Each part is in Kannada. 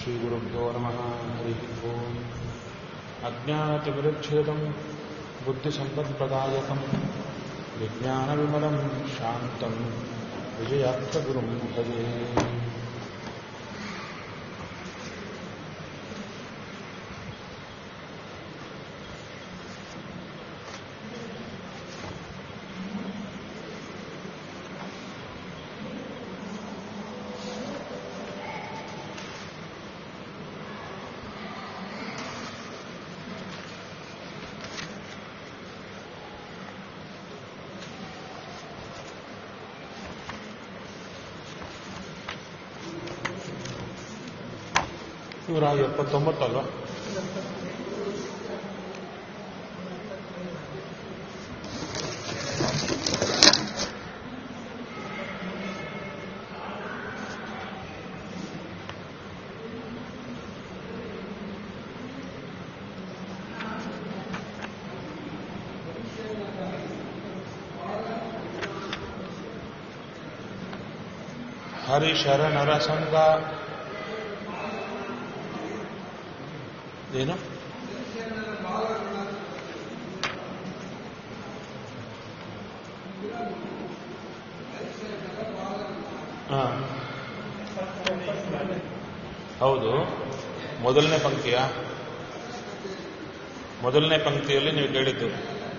श्रीगुरुभ्यो नमः। हरिः ओम्। अज्ञानतिमिरच्छेदं बुद्धिसम्पत्प्रदायकं विज्ञानविमलं शान्तं विजयाख्यगुरुं भजे। ನೂರ 79 ಅಲ್ವಾ? ಹರಿಶರಣರ ಸಂಘ ಏನು? ಹೌದು. ಮೊದಲನೇ ಪಂಕ್ತಿಯಲ್ಲಿ ನೀವು ಕೇಳಿದ್ದು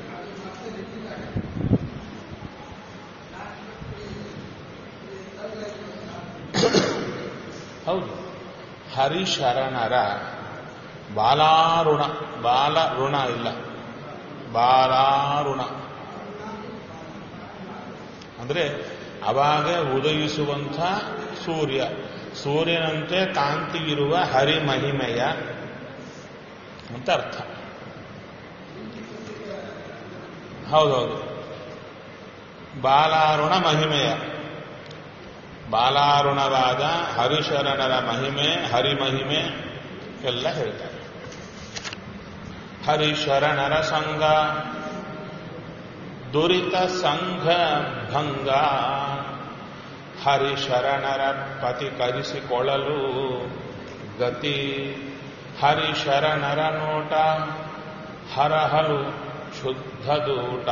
ಹೌದು. ಹರಿಶರಣರ ಬಾಲಾರುಣ, ಬಾಲಋಣ ಇಲ್ಲ, ಬಾಲಾರುಣ ಅಂದ್ರೆ ಅವಾಗ ಉದಯಿಸುವಂಥ ಸೂರ್ಯನಂತೆ ಕಾಂತಿ ಇರುವ ಹರಿಮಹಿಮೆಯ ಅಂತ ಅರ್ಥ. ಹೌದೌದು. ಬಾಲಾರುಣ ಮಹಿಮೆಯ, ಬಾಲಾರುಣವಾದ ಹರಿಶರಣರ ಮಹಿಮೆ, ಹರಿಮಹಿಮೆ ಎಲ್ಲ ಹೇಳ್ತಾರೆ. ಹರಿಶರಣರ ಸಂಘ ದುರಿತ ಸಂಘ ಭಂಗ, ಹರಿಶರಣರ ಪತಿ ಕರಿಸಿಕೊಳ್ಳಲು ಗತಿ, ಹರಿಶರಣರ ನೋಟ ಹರಹಲು ಶುದ್ಧದೂಟ.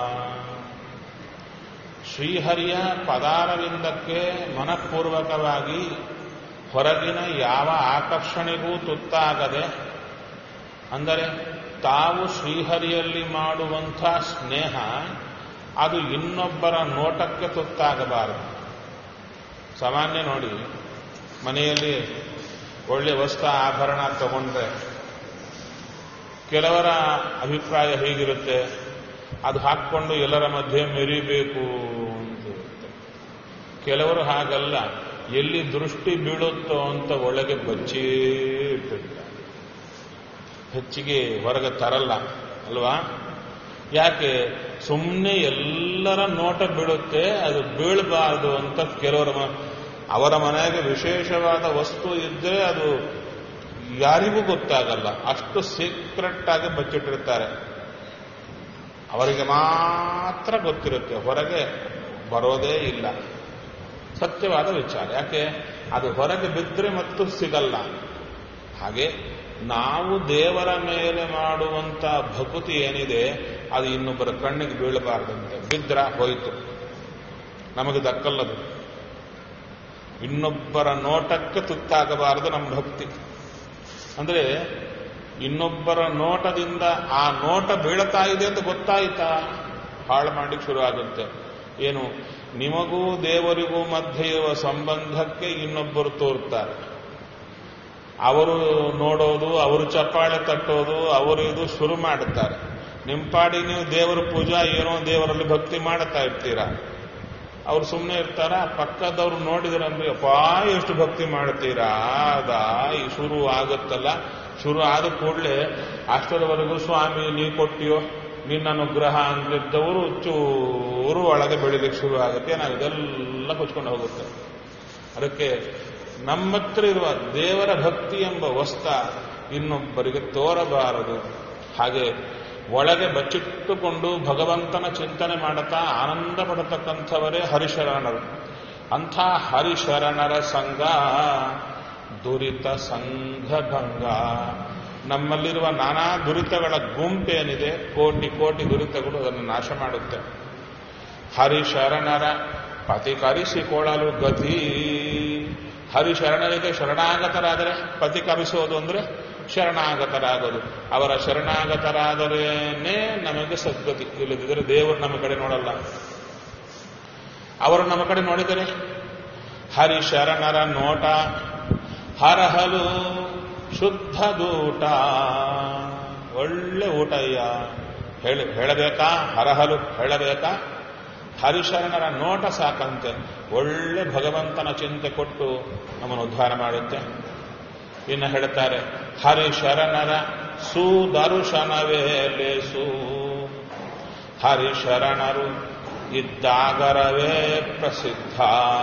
ಶ್ರೀಹರಿಯ ಪದಾರವಿಂದಕ್ಕೆ ಮನಃಪೂರ್ವಕವಾಗಿ ಹೊರಗಿನ ಯಾವ ಆಕರ್ಷಣೆಗೂ ತುತ್ತಾಗದೆ, ಅಂದರೆ ತಾವು ಶ್ರೀಹರಿಯಲ್ಲಿ ಮಾಡುವಂಥ ಸ್ನೇಹ ಅದು ಇನ್ನೊಬ್ಬರ ನೋಟಕ್ಕೆ ತುತ್ತಾಗಬಾರದು. ಸಾಮಾನ್ಯ ನೋಡಿ, ಮನೆಯಲ್ಲಿ ಒಳ್ಳೆ ವಸ್ತ್ರ ಆಭರಣ ತಗೊಂಡ್ರೆ ಕೆಲವರ ಅಭಿಪ್ರಾಯ ಹೇಗಿರುತ್ತೆ, ಅದು ಹಾಕ್ಕೊಂಡು ಎಲ್ಲರ ಮಧ್ಯೆ ಮೆರಿಬೇಕು ಅಂತಿರುತ್ತೆ. ಕೆಲವರು ಹಾಗಲ್ಲ, ಎಲ್ಲಿ ದೃಷ್ಟಿ ಬೀಳುತ್ತೋ ಅಂತ ಒಳಗೆ ಬಚ್ಚಿ ಇಟ್ಟಿರ್ತಾರೆ, ಹೆಚ್ಚಿಗೆ ಹೊರಗೆ ತರಲ್ಲ ಅಲ್ವಾ? ಯಾಕೆ? ಸುಮ್ಮನೆ ಎಲ್ಲರ ನೋಟ ಬೀಳುತ್ತೆ, ಅದು ಬೀಳಬಾರದು ಅಂತ ಅವರ ಮನೆಗೆ ವಿಶೇಷವಾದ ವಸ್ತು ಇದ್ದರೆ ಅದು ಯಾರಿಗೂ ಗೊತ್ತಾಗಲ್ಲ, ಅಷ್ಟು ಸೀಕ್ರೆಟ್ ಆಗಿ ಬಚ್ಚಿಟ್ಟಿರ್ತಾರೆ. ಅವರಿಗೆ ಮಾತ್ರ ಗೊತ್ತಿರುತ್ತೆ, ಹೊರಗೆ ಬರೋದೇ ಇಲ್ಲ. ಸತ್ಯವಾದ ವಿಚಾರ. ಯಾಕೆ? ಅದು ಹೊರಗೆ ಬಿದ್ದರೆ ಮತ್ತು ಸಿಗಲ್ಲ. ಹಾಗೆ ನಾವು ದೇವರ ಮೇಲೆ ಮಾಡುವಂತ ಭಕ್ತಿ ಏನಿದೆ ಅದು ಇನ್ನೊಬ್ಬರ ಕಣ್ಣಿಗೆ ಬೀಳಬಾರ್ದಂತೆ. ಬಿದ್ರ ಹೋಯಿತು, ನಮಗೆ ದಕ್ಕಲ್ಲದು. ಇನ್ನೊಬ್ಬರ ನೋಟಕ್ಕೆ ತುತ್ತಾಗಬಾರದು ನಮ್ಮ ಭಕ್ತಿ. ಅಂದ್ರೆ ಇನ್ನೊಬ್ಬರ ನೋಟದಿಂದ ಆ ನೋಟ ಬೀಳ್ತಾ ಇದೆ ಅಂತ ಗೊತ್ತಾಯ್ತಾ, ಹಾಳು ಮಾಡ್ಲಿಕ್ಕೆ ಶುರು ಆಗುತ್ತೆ. ಏನು? ನಿಮಗೂ ದೇವರಿಗೂ ಮಧ್ಯೆ ಇರುವ ಸಂಬಂಧಕ್ಕೆ ಇನ್ನೊಬ್ಬರು ತೋರ್ತಾರೆ. ಅವರು ನೋಡೋದು, ಅವರು ಚಪ್ಪಾಳೆ ತಟ್ಟೋದು, ಅವರು ಇದು ಶುರು ಮಾಡುತ್ತಾರೆ. ನಿಮ್ಮ ಪಾಡಿ ನೀವು ದೇವರ ಪೂಜಾ ಏನೋ ದೇವರಲ್ಲಿ ಭಕ್ತಿ ಮಾಡ್ತಾ ಇರ್ತೀರಾ. ಅವ್ರು ಸುಮ್ಮನೆ ಇರ್ತಾರ, ಪಕ್ಕದವ್ರು ನೋಡಿದ್ರಂದ್ರೆ ಅಪ್ಪಾ ಎಷ್ಟು ಭಕ್ತಿ ಮಾಡ್ತೀರಾ, ಈ ಶುರು ಆಗುತ್ತಲ್ಲ. ಶುರು ಆದ ಕೂಡಲೇ ಅಷ್ಟರವರೆಗೂ ಸ್ವಾಮಿ ನೀ ಕೊಟ್ಟಿಯೋ, ನಿನ್ನ ಅನುಗ್ರಹ ಅಂತಿದ್ದವರು ಚೂರು ಒಳಗೆ ಬೆಳಿಲಿಕ್ಕೆ ಶುರು ಆಗುತ್ತೆ. ನಾವು ಇದೆಲ್ಲ ಕೊಚ್ಕೊಂಡು ಹೋಗುತ್ತೆ. ಅದಕ್ಕೆ ನಮ್ಮ ಹತ್ರ ಇರುವ ದೇವರ ಭಕ್ತಿ ಎಂಬ ವಸ್ತ ಇನ್ನೊಬ್ಬರಿಗೆ ತೋರಬಾರದು. ಹಾಗೆ ಒಳಗೆ ಬಚ್ಚಿಟ್ಟುಕೊಂಡು ಭಗವಂತನ ಚಿಂತನೆ ಮಾಡುತ್ತಾ ಆನಂದ ಪಡತಕ್ಕಂಥವರೇ ಹರಿಶರಣರು. ಅಂಥ ಹರಿಶರಣರ ಸಂಘ ದುರಿತ ಸಂಘಭಂಗ. ನಮ್ಮಲ್ಲಿರುವ ನಾನಾ ದುರಿತಗಳ ಗುಂಪೇನಿದೆ, ಕೋಟಿ ಕೋಟಿ ದುರಿತಗಳು ಅದನ್ನು ನಾಶ ಮಾಡುತ್ತೆ. ಹರಿಶರಣರ ಪತಿಕರಿಸಿಕೊಳ್ಳಲು ಗತಿ. ಹರಿಶರಣರಿಗೆ ಶರಣಾಗತರಾದರೆ, ಪತಿ ಕರೆಸೋದು ಅಂದರೆ ಶರಣಾಗತರಾಗೋದು. ಅವರ ಶರಣಾಗತರಾದರೇನೇ ನಮಗೆ ಸದ್ಗತಿ. ಇಲ್ಲದಿದ್ದರೆ ದೇವರು ನಮ್ಮ ಕಡೆ ನೋಡಲ್ಲ. ಅವರು ನಮ್ಮ ಕಡೆ ನೋಡಿದರೆ ಹರಿಶರಣರ ನೋಟ ಹರಹಲು ಶುದ್ಧ ದೂಟ. ಒಳ್ಳೆ ಊಟ ಅಯ್ಯ ಹೇಳಬೇಕಾ? ಹರಹಲು ಹೇಳಬೇಕಾ? ಹರಿಶರಣರ ನೋಟ ಸಾಕಂತೆ. ಒಳ್ಳೆ ಭಗವಂತನ ಚಿಂತೆ ಕೊಟ್ಟು ನಮ್ಮನ್ನು ಉದ್ಧಾರ ಮಾಡುತ್ತೆ. ಇನ್ನು ಹೇಳ್ತಾರೆ, ಹರಿಶರಣರ ಸುದರ್ಶನವೇ ಲೇಸು. ಹರಿಶರಣರು ಇದ್ದಾಗರವೇ ಪ್ರಸಿದ್ಧ.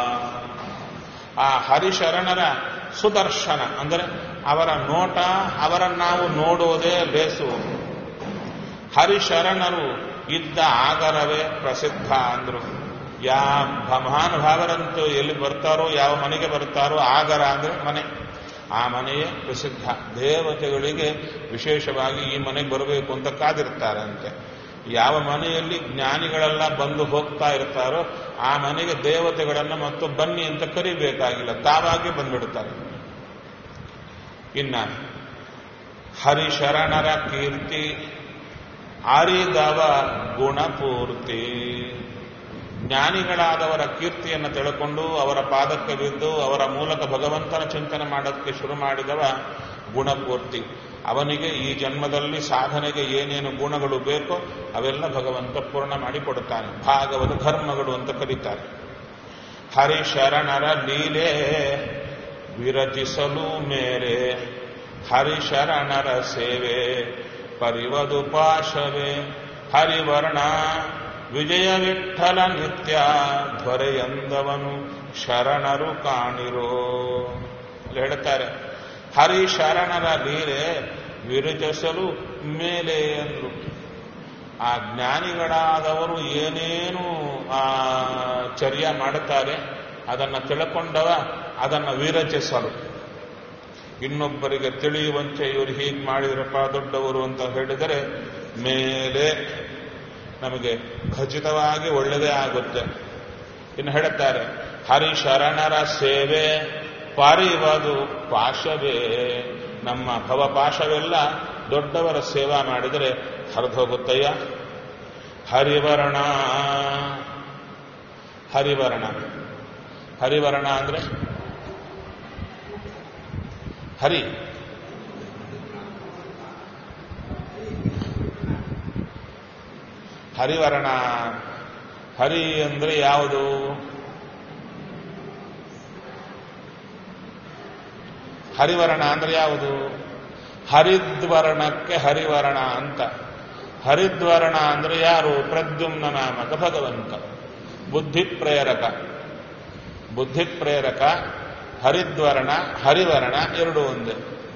ಆ ಹರಿಶರಣರ ಸುದರ್ಶನ ಅಂದರೆ ಅವರ ನೋಟ, ಅವರನ್ನು ನಾವು ನೋಡೋದೇ ಲೇಸು. ಹರಿಶರಣರು ಇದ್ದ ಆಗರವೇ ಪ್ರಸಿದ್ಧ ಅಂದ್ರು. ಯಾವ ಮಹಾನುಭಾವರಂತೂ ಎಲ್ಲಿ ಬರ್ತಾರೋ, ಯಾವ ಮನೆಗೆ ಬರ್ತಾರೋ, ಆಗರ ಅಂದ್ರೆ ಮನೆ, ಆ ಮನೆಯೇ ಪ್ರಸಿದ್ಧ. ದೇವತೆಗಳಿಗೆ ವಿಶೇಷವಾಗಿ ಈ ಮನೆಗೆ ಬರಬೇಕು ಅಂತ ಕಾದಿರ್ತಾರಂತೆ. ಯಾವ ಮನೆಯಲ್ಲಿ ಜ್ಞಾನಿಗಳೆಲ್ಲ ಬಂದು ಹೋಗ್ತಾ ಇರ್ತಾರೋ ಆ ಮನೆಗೆ ದೇವತೆಗಳನ್ನು ಮತ್ತು ಬನ್ನಿ ಅಂತ ಕರಿಬೇಕಾಗಿಲ್ಲ, ತಾವಾಗಿ ಬಂದ್ಬಿಡ್ತಾರೆ. ಇನ್ನ ಹರಿಶರಣರ ಕೀರ್ತಿ ಅರಿದವ ಗುಣಪೂರ್ತಿ. ಜ್ಞಾನಿಗಳಾದವರ ಕೀರ್ತಿಯನ್ನು ತಿಳ್ಕೊಂಡು ಅವರ ಪಾದಕ್ಕೆ ಬಿದ್ದು ಅವರ ಮೂಲಕ ಭಗವಂತನ ಚಿಂತನೆ ಮಾಡೋದಕ್ಕೆ ಶುರು ಮಾಡಿದವ ಗುಣಪೂರ್ತಿ. ಅವನಿಗೆ ಈ ಜನ್ಮದಲ್ಲಿ ಸಾಧನೆಗೆ ಏನೇನು ಗುಣಗಳು ಬೇಕೋ ಅವೆಲ್ಲ ಭಗವಂತ ಪೂರ್ಣ ಮಾಡಿಕೊಡುತ್ತಾನೆ. ಭಾಗವತ ಧರ್ಮಗಳು ಅಂತ ಕರೀತಾರೆ. ಹರಿಶರಣರ ಲೀಲೆ ವಿರಚಿಸಲು ಮೇರೆ. ಹರಿಶರಣರ ಸೇವೆ ಪರಿವದು ಪಾಶವೇ. ಹರಿವರ್ಣ ವಿಜಯ ವಿಠಲ ನಿತ್ಯ ಧ್ವರೆಯಂದವನು ಶರಣರು ಕಾಣಿರೋ. ಅಲ್ಲಿ ಹೇಳ್ತಾರೆ, ಹರಿಶರಣರ ಲೀಲೆ ವಿರಚಿಸಲು ಮೇಲೆ ಅಂದ್ರು. ಆ ಜ್ಞಾನಿಗಳಾದವರು ಏನೇನು ಆ ಚರ್ಯ ಮಾಡುತ್ತಾರೆ ಅದನ್ನು ತಿಳ್ಕೊಂಡವ ಅದನ್ನು ವಿರಚಿಸಲು, ಇನ್ನೊಬ್ಬರಿಗೆ ತಿಳಿಯುವಂತೆ ಇವರು ಹೀಗೆ ಮಾಡಿದ್ರಪ್ಪ ದೊಡ್ಡವರು ಅಂತ ಹೇಳಿದರೆ ಮೇಲೆ ನಮಗೆ ಖಚಿತವಾಗಿ ಒಳ್ಳೆಯದೇ ಆಗುತ್ತೆ. ಇನ್ನು ಹೇಳುತ್ತಾರೆ, ಹರಿಶರಣರ ಸೇವೆ ಪಾರಿವದು ಪಾಶವೇ. ನಮ್ಮ ಭವಪಾಶವೆಲ್ಲ ದೊಡ್ಡವರ ಸೇವಾ ಮಾಡಿದರೆ ಹರಿದೋಗುತ್ತಯ್ಯ. ಹರಿವರ್ಣ. ಹರಿವರ್ಣ ಹರಿವರ್ಣ ಅಂದ್ರೆ ಹರಿ ಹರಿವರ್ಣ. ಹರಿ ಅಂದ್ರೆ ಯಾವುದು? ಹರಿವರ್ಣ ಅಂದ್ರೆ ಯಾವುದು? ಹರಿದ್ವರ್ಣಕ್ಕೆ ಹರಿವರ್ಣ ಅಂತ. ಹರಿದ್ವರ್ಣ ಅಂದ್ರೆ ಯಾರು? ಪ್ರದ್ಯುಮ್ನ ನಾಮಕ ಭಗವಂತ, ಬುದ್ಧಿಪ್ರೇರಕ. ಬುದ್ಧಿಪ್ರೇರಕ ಹರಿದ್ವರ್ಣ ಹರಿವರ್ಣ ಎರಡು ಒಂದೇ.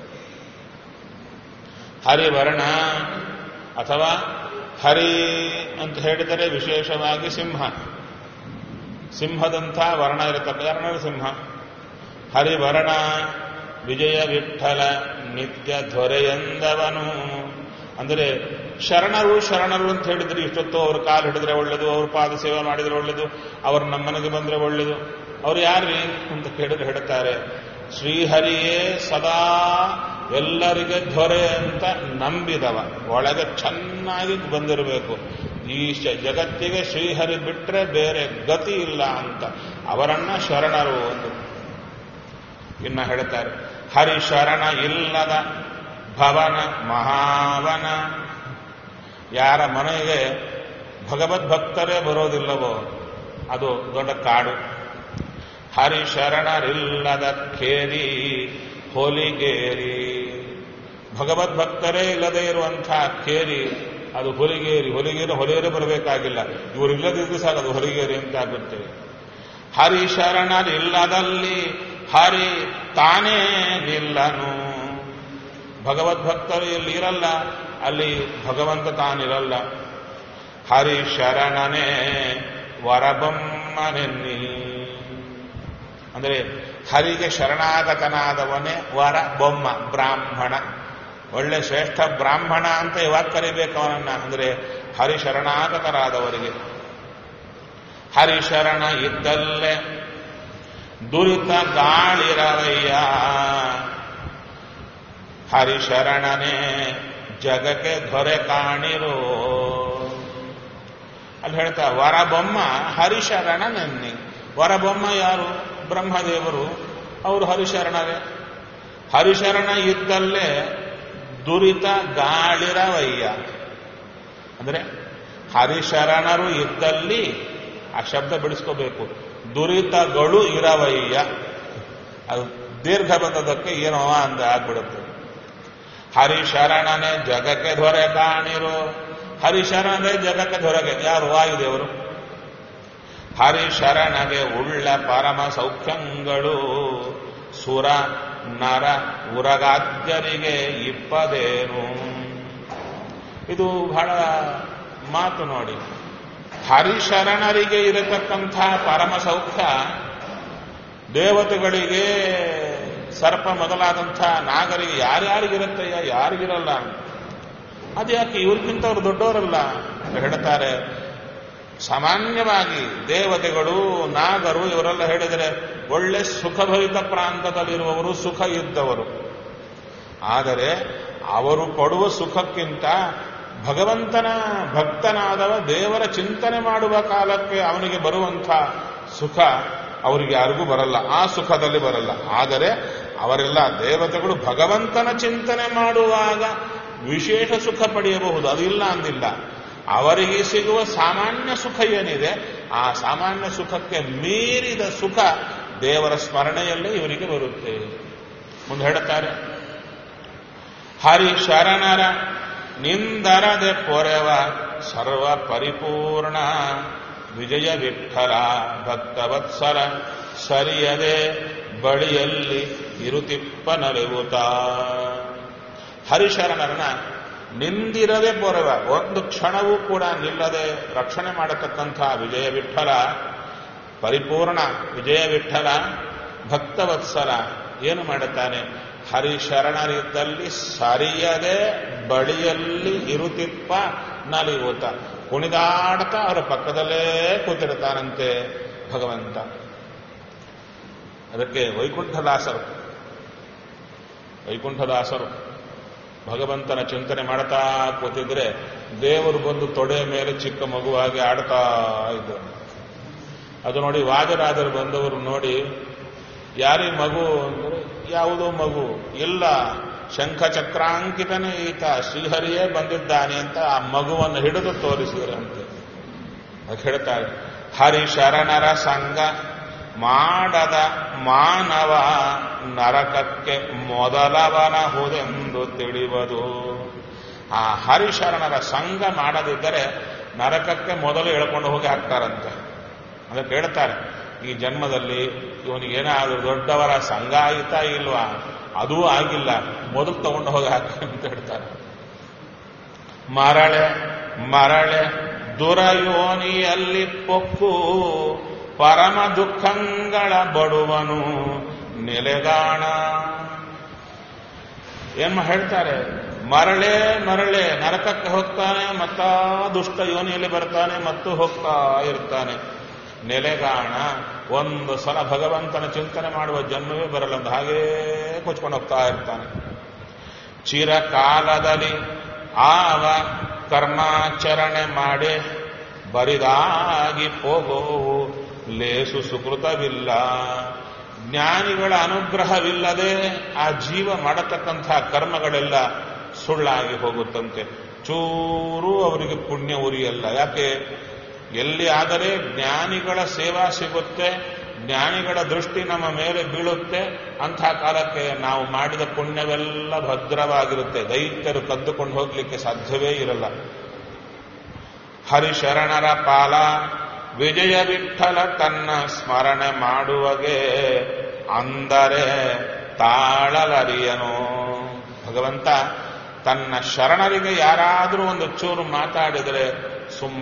ಹರಿವರ್ಣ ಅಥವಾ ಹರಿ ಅಂತ ಹೇಳಿದರೆ ವಿಶೇಷವಾಗಿ ಸಿಂಹ. ಸಿಂಹದಂಥ ವರ್ಣ ಇರತಕ್ಕ ನರಸಿಂಹ. ಹರಿವರ್ಣ ವಿಜಯ ವಿಠಲ ನಿತ್ಯ ಧ್ವರೆಯಂದವನು ಅಂದರೆ ಶರಣರು. ಶರಣರು ಅಂತ ಹೇಳಿದ್ರೆ ಇಷ್ಟೊತ್ತು ಅವ್ರ ಕಾಲು ಹಿಡಿದ್ರೆ ಒಳ್ಳೇದು, ಅವ್ರ ಪಾದ ಸೇವೆ ಮಾಡಿದ್ರೆ ಒಳ್ಳೇದು, ಅವ್ರು ನಮ್ಮನೆಗೆ ಬಂದ್ರೆ ಒಳ್ಳೇದು. ಅವ್ರು ಯಾರ್ರಿ ಅಂತ ಕೇಳಿದ್ರೆ ಹೇಳ್ತಾರೆ, ಶ್ರೀಹರಿಯೇ ಸದಾ ಎಲ್ಲರಿಗೆ ದೊರೆ ಅಂತ ನಂಬಿದವ, ಒಳಗೆ ಚೆನ್ನಾಗಿ ಬಂದಿರಬೇಕು. ಈ ಜಗತ್ತಿಗೆ ಶ್ರೀಹರಿ ಬಿಟ್ರೆ ಬೇರೆ ಗತಿ ಇಲ್ಲ ಅಂತ ಅವರನ್ನ ಶರಣರು ಎಂದು. ಇನ್ನ ಹೇಳ್ತಾರೆ, ಹರಿಶರಣ ಇಲ್ಲದ ಭವನ ಮಹಾವನ. ಯಾರ ಮನೆಗೆ ಭಗವದ್ಭಕ್ತರೇ ಬರೋದಿಲ್ಲವೋ ಅದು ದೊಡ್ಡ ಕಾಡು. ಹರಿಶರಣರಿಲ್ಲದ ಖೇರಿ ಹೊಲಿಗೇರಿ. ಭಗವದ್ಭಕ್ತರೇ ಇಲ್ಲದೆ ಇರುವಂತಹ ಖೇರಿ ಅದು ಹೊಲಿಗೇರಿ. ಹೊಲಿಗೇರಿ ಬರಬೇಕಾಗಿಲ್ಲ, ಇವರಿಲ್ಲದಿದ್ದು ಸಾಕು, ಅದು ಹೊಲಿಗೇರಿ ಅಂತ ಆಗುತ್ತೆ. ಹರಿಶರಣರಿಲ್ಲದಲ್ಲಿ ಹರಿ ತಾನೇ ನಿಲ್ಲನು. ಭಗವದ್ಭಕ್ತರು ಇಲ್ಲಿ ಇರಲ್ಲ, ಅಲ್ಲಿ ಭಗವಂತ ತಾನಿರಲ್ಲ. ಹರಿಶರಣನೇ ವರಬೊಮ್ಮನೆನ್ನಿ. ಅಂದರೆ ಹರಿಗೆ ಶರಣಾಗತನಾದವನೇ ವರ ಬೊಮ್ಮ ಬ್ರಾಹ್ಮಣ. ಒಳ್ಳೆ ಶ್ರೇಷ್ಠ ಬ್ರಾಹ್ಮಣ ಅಂತ ಯಾವಾಗ ಕರಿಬೇಕು ಅವನನ್ನ? ಅಂದರೆ ಹರಿಶರಣಾಗತರಾದವರಿಗೆ. ಹರಿಶರಣ ಇದ್ದಲ್ಲೇ ದುರಿತ ಗಾಳಿರವಯ್ಯ, ಹರಿಶರಣನೇ ಜಗಕ್ಕೆ ದೊರೆ ಕಾಣಿರೋ. ಅಲ್ಲಿ ಹೇಳ್ತಾ ವರಬೊಮ್ಮ ಹರಿಶರಣ ನೆನ್ನಿ. ವರಬೊಮ್ಮ ಯಾರು? ಬ್ರಹ್ಮದೇವರು. ಅವರು ಹರಿಶರಣರೇ. ಹರಿಶರಣ ಇದ್ದಲ್ಲೇ ದುರಿತ ಗಾಳಿರವಯ್ಯ. ಅಂದರೆ ಹರಿಶರಣರು ಇದ್ದಲ್ಲಿ, ಆ ಶಬ್ದ ಬಿಡಿಸ್ಕೋಬೇಕು, ದುರಿತಗಳು ಇರವಯ್ಯ. ಅದು ದೀರ್ಘ ಬಂದದಕ್ಕೆ ಏನೋ ಅಂದ ಆಗ್ಬಿಡುತ್ತೆ. ಹರಿಶರಣನೇ ಜಗಕ್ಕೆ ದೊರೆ ಕಾಣಿರೋ. ಹರಿಶರಣರೇ ಜಗಕ್ಕೆ ದೊರೆಗೆ. ಯಾರು? ವಾಯುದೇವರು. ಹರಿಶರಣಗೆ ಉಳ್ಳ ಪರಮ ಸೌಖ್ಯಗಳು, ಸುರ ನರ ಉರಗಾದ್ಯರಿಗೆ ಇಪ್ಪದೇನು. ಇದು ಬಹಳ ಮಾತು ನೋಡಿ. ಹರಿಶರಣರಿಗೆ ಇರತಕ್ಕಂಥ ಪರಮ ಸೌಖ್ಯ ದೇವತೆಗಳಿಗೆ, ಸರ್ಪ ಮೊದಲಾದಂಥ ನಾಗರಿಗೆ ಯಾರ್ಯಾರಿಗಿರುತ್ತಯ್ಯ? ಯಾರಿಗಿರಲ್ಲ. ಅದ್ಯಾಕೆ? ಇವ್ರಿಗಿಂತವ್ರು ದೊಡ್ಡವರಲ್ಲ ಅಂತ ಹೇಳ್ತಾರೆ. ಸಾಮಾನ್ಯವಾಗಿ ದೇವತೆಗಳು, ನಾಗರು ಇವರೆಲ್ಲ ಹೇಳಿದರೆ ಒಳ್ಳೆ ಸುಖಭರಿತ ಪ್ರಾಂತದಲ್ಲಿರುವವರು, ಸುಖ ಇದ್ದವರು. ಆದರೆ ಅವರು ಪಡುವ ಸುಖಕ್ಕಿಂತ ಭಗವಂತನ ಭಕ್ತನಾದವ ದೇವರ ಚಿಂತನೆ ಮಾಡುವ ಕಾಲಕ್ಕೆ ಅವನಿಗೆ ಬರುವಂಥ ಸುಖ ಅವರಿಗೆ ಯಾರಿಗೂ ಬರಲ್ಲ. ಆ ಸುಖದಲ್ಲಿ ಬರಲ್ಲ. ಆದರೆ ಅವರೆಲ್ಲ ದೇವತೆಗಳು ಭಗವಂತನ ಚಿಂತನೆ ಮಾಡುವಾಗ ವಿಶೇಷ ಸುಖ ಪಡೆಯಬಹುದು, ಅದಿಲ್ಲ ಅಂದಿಲ್ಲ. ಅವರಿಗೆ ಸಿಗುವ ಸಾಮಾನ್ಯ ಸುಖ ಏನಿದೆ, ಆ ಸಾಮಾನ್ಯ ಸುಖಕ್ಕೆ ಮೀರಿದ ಸುಖ ದೇವರ ಸ್ಮರಣೆಯಲ್ಲೇ ಇವರಿಗೆ ಬರುತ್ತೆ. ಮುಂದೆ ಹೇಳುತ್ತಾರೆ, ಹರಿಶರಣರ ನಿಂದರದೆ ಪೊರೆವ ಸರ್ವ ಪರಿಪೂರ್ಣ ವಿಜಯ ವಿಠಲ ಭಕ್ತವತ್ಸಲ ಸರಿಯದೆ ಬಳಿಯಲ್ಲಿ ಇರುತಿಪ್ಪನಲೆವುತ. ಹರಿಶರಣರನ್ನ ನಿಂದಿರದೆ ಪೊರೆವ, ಒಂದು ಕ್ಷಣವೂ ಕೂಡ ನಿಲ್ಲದೆ ರಕ್ಷಣೆ ಮಾಡತಕ್ಕಂಥ ವಿಜಯ ವಿಠಲ, ಪರಿಪೂರ್ಣ ವಿಜಯ ವಿಠಲ ಭಕ್ತವತ್ಸಲ ಏನು ಮಾಡುತ್ತಾನೆ? ಹರಿಶರಣರಿದ್ದಲ್ಲಿ ಸರಿಯದೆ ಬಳಿಯಲ್ಲಿ ಇರುತಿಪ್ಪ ನಲಿಯೂತ. ಕುಣಿದಾಡ್ತಾ ಅವರ ಪಕ್ಕದಲ್ಲೇ ಕೂತಿರ್ತಾನಂತೆ ಭಗವಂತ. ಅದಕ್ಕೆ ವೈಕುಂಠದಾಸರು ಭಗವಂತನ ಚಿಂತನೆ ಮಾಡ್ತಾ ಕೂತಿದ್ರೆ ದೇವರು ಬಂದು ತೊಡೆ ಮೇಲೆ ಚಿಕ್ಕ ಮಗುವಾಗಿ ಆಡ್ತಾ ಇದ್ದರು. ಅದು ನೋಡಿ ವಾಜರಾಜರು ಬಂದವರು ನೋಡಿ, ಯಾರೀ ಮಗು ಅಂದರೆ, ಯಾವುದೋ ಮಗು ಇಲ್ಲ, ಶಂಖಚಕ್ರಾಂಕಿತನೇ ಈತ ಶ್ರೀಹರಿಯೇ ಬಂದಿದ್ದಾನೆ ಅಂತ ಆ ಮಗುವನ್ನು ಹಿಡಿದು ತೋರಿಸಿದ್ರಂತೆ. ಅದಕ್ಕೆ ಹೇಳ್ತಾರೆ, ಹರಿಶರಣರ ಸಂಘ ಮಾಡದ ಮಾನವ ನರಕಕ್ಕೆ ಮೊದಲವನಹುದೆಂದು ತಿಳಿಯುವುದು. ಆ ಹರಿಶರಣರ ಸಂಘ ಮಾಡದಿದ್ದರೆ ನರಕಕ್ಕೆ ಮೊದಲು ಎಳ್ಕೊಂಡು ಹೋಗಿ ಹಾಕ್ತಾರಂತೆ. ಅದಕ್ಕೆ ಹೇಳ್ತಾರೆ, ಈ ಜನ್ಮದಲ್ಲಿ ಇವನಿಗೇನಾದರೂ ದೊಡ್ಡವರ ಸಂಘ ಆಯಿತಾ ಇಲ್ವಾ? ಅದೂ ಆಗಿಲ್ಲ, ಮೊದಲು ತಗೊಂಡು ಹೋಗಿ ಹಾಕಿ ಅಂತ ಹೇಳ್ತಾರೆ. ಮರಳೆ ಮರಳೆ ದುರಯೋನಿಯಲ್ಲಿ ಪೊಕ್ಕು ಪರಮ ದುಃಖಗಳ ಬಡುವನು ನೆಲೆಗಾಣ. ಏನ್ ಹೇಳ್ತಾರೆ? ಮರಳೆ ಮರಳೆ ನರಕಕ್ಕೆ ಹೋಗ್ತಾನೆ, ಮತ್ತ ದುಷ್ಟ ಯೋನಿಯಲ್ಲಿ ಬರ್ತಾನೆ, ಮತ್ತು ಹೋಗ್ತಾ ಇರ್ತಾನೆ. ನೆಲೆಗಾಣ, ಒಂದು ಸಲ ಭಗವಂತನ ಚಿಂತನೆ ಮಾಡುವ ಜನ್ಮವೇ ಬರಲ್ಲ, ಹಾಗೇ ಕೊಚ್ಕೊಂಡು ಹೋಗ್ತಾ ಇರ್ತಾನೆ. ಚಿರಕಾಲದಲ್ಲಿ ಆವ ಕರ್ಮಾಚರಣೆ ಮಾಡಿ ಬರಿದಾಗಿ ಹೋಗೋವು ಲೇಸು ಸುಕೃತವಿಲ್ಲ. ಜ್ಞಾನಿಗಳ ಅನುಗ್ರಹವಿಲ್ಲದೆ ಆ ಜೀವ ಮಾಡತಕ್ಕಂಥ ಕರ್ಮಗಳೆಲ್ಲ ಸುಳ್ಳಾಗಿ ಹೋಗುತ್ತಂತೆ. ಚೂರು ಅವರಿಗೆ ಪುಣ್ಯ ಉರಿಯಲ್ಲ. ಯಾಕೆ? ಎಲ್ಲಿ ಆದರೆ ಜ್ಞಾನಿಗಳ ಸೇವಾ ಸಿಗುತ್ತೆ, ಜ್ಞಾನಿಗಳ ದೃಷ್ಟಿ ನಮ್ಮ ಮೇಲೆ ಬೀಳುತ್ತೆ, ಅಂಥ ಕಾಲಕ್ಕೆ ನಾವು ಮಾಡಿದ ಪುಣ್ಯವೆಲ್ಲ ಭದ್ರವಾಗಿರುತ್ತೆ. ದೈತ್ಯರು ಕದ್ದುಕೊಂಡು ಹೋಗ್ಲಿಕ್ಕೆ ಸಾಧ್ಯವೇ ಇರಲ್ಲ. ಹರಿಶರಣರ ಪಾಲ ವಿಜಯ ವಿಠಲ ತನ್ನ ಸ್ಮರಣೆ ಮಾಡುವಗೆ ಅಂದರೆ ತಾಳಲರಿಯನು. ಭಗವಂತ ತನ್ನ ಶರಣರಿಗೆ ಯಾರಾದರೂ ಒಂದು ಚೂರು ಮಾತಾಡಿದರೆ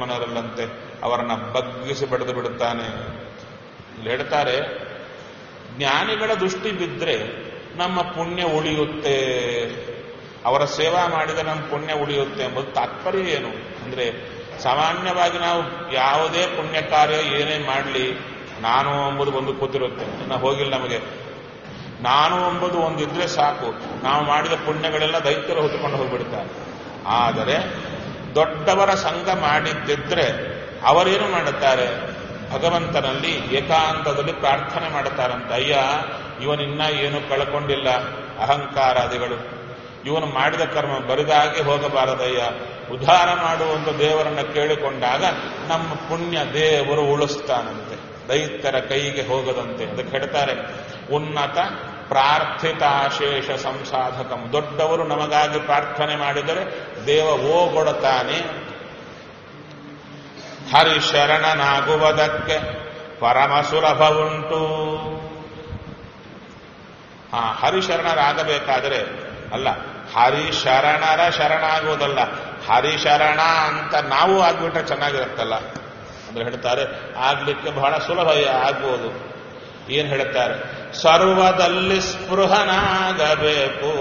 ಸುಮ್ಮನರಲ್ಲಂತೆ, ಅವರನ್ನ ಬಗ್ಗಿಸಿ ಬಡಿದು ಬಿಡುತ್ತಾನೆ. ಇಲ್ಲಿ ಹೇಳ್ತಾರೆ, ಜ್ಞಾನಿಗಳ ದೃಷ್ಟಿ ಬಿದ್ದರೆ ನಮ್ಮ ಪುಣ್ಯ ಉಳಿಯುತ್ತೆ, ಅವರ ಸೇವಾ ಮಾಡಿದರೆ ನಮ್ಮ ಪುಣ್ಯ ಉಳಿಯುತ್ತೆ ಎಂಬುದು ತಾತ್ಪರ್ಯ ಏನು ಅಂದರೆ, ಸಾಮಾನ್ಯವಾಗಿ ನಾವು ಯಾವುದೇ ಪುಣ್ಯ ಕಾರ್ಯ ಏನೇ ಮಾಡಲಿ ನಾನು ಎಂಬುದು ಒಂದು ಕೂತಿರುತ್ತೆ, ಇನ್ನು ಹೋಗಿಲ್ಲ ನಮಗೆ. ನಾನು ಎಂಬುದು ಒಂದಿದ್ರೆ ಸಾಕು, ನಾವು ಮಾಡಿದ ಪುಣ್ಯಗಳೆಲ್ಲ ದೈತ್ಯರು ಹೊತ್ತುಕೊಂಡು ಹೋಗ್ಬಿಡ್ತಾರೆ. ಆದರೆ ದೊಡ್ಡವರ ಸಂಘ ಮಾಡಿದ್ದಿದ್ರೆ ಅವರೇನು ಮಾಡುತ್ತಾರೆ, ಭಗವಂತನಲ್ಲಿ ಏಕಾಂತದಲ್ಲಿ ಪ್ರಾರ್ಥನೆ ಮಾಡುತ್ತಾರಂತೆ. ಅಯ್ಯ, ಇವನಿನ್ನ ಏನು ಕಳ್ಕೊಂಡಿಲ್ಲ, ಅಹಂಕಾರಾದಿಗಳು, ಇವನು ಮಾಡಿದ ಕರ್ಮ ಬರಿದಾಗಿ ಹೋಗಬಾರದಯ್ಯ, ಉದ್ಧಾರ ಮಾಡುವಂತ ದೇವರನ್ನ ಕೇಳಿಕೊಂಡಾಗ ನಮ್ಮ ಪುಣ್ಯ ದೇವರು ಉಳಿಸ್ತಾನಂತೆ, ದೈತ್ಯರ ಕೈಗೆ ಹೋಗದಂತೆ. ಅದಕ್ಕೆ ಹೇಳ್ತಾರೆ, ಉನ್ನತ ಪ್ರಾರ್ಥಿತಾಶೇಷ ಸಂಸಾಧಕಂ. ದೊಡ್ಡವರು ನಮಗಾಗಿ ಪ್ರಾರ್ಥನೆ ಮಾಡಿದರೆ ದೇವ ಓಗೊಡುತ್ತಾನೆ. ಹರಿಶರಣನಾಗುವುದಕ್ಕೆ ಪರಮ ಸುಲಭವುಂಟು. ಹರಿಶರಣರಾಗಬೇಕಾದರೆ ಅಲ್ಲ, ಹರಿಶರಣರ ಶರಣಾಗುವುದಲ್ಲ, ಹರಿಶರಣ ಅಂತ ನಾವು ಆಗ್ಬಿಟ್ರೆ ಚೆನ್ನಾಗಿರುತ್ತಲ್ಲ ಅಂದ್ರೆ ಹೇಳ್ತಾರೆ, ಆಗ್ಲಿಕ್ಕೆ ಬಹಳ ಸುಲಭ ಆಗ್ಬೋದು. ಏನ್ ಹೇಳ್ತಾರೆ, ಸರ್ವದಲ್ಲಿ ಸ್ಪೃಹನಾಗಬೇಕು,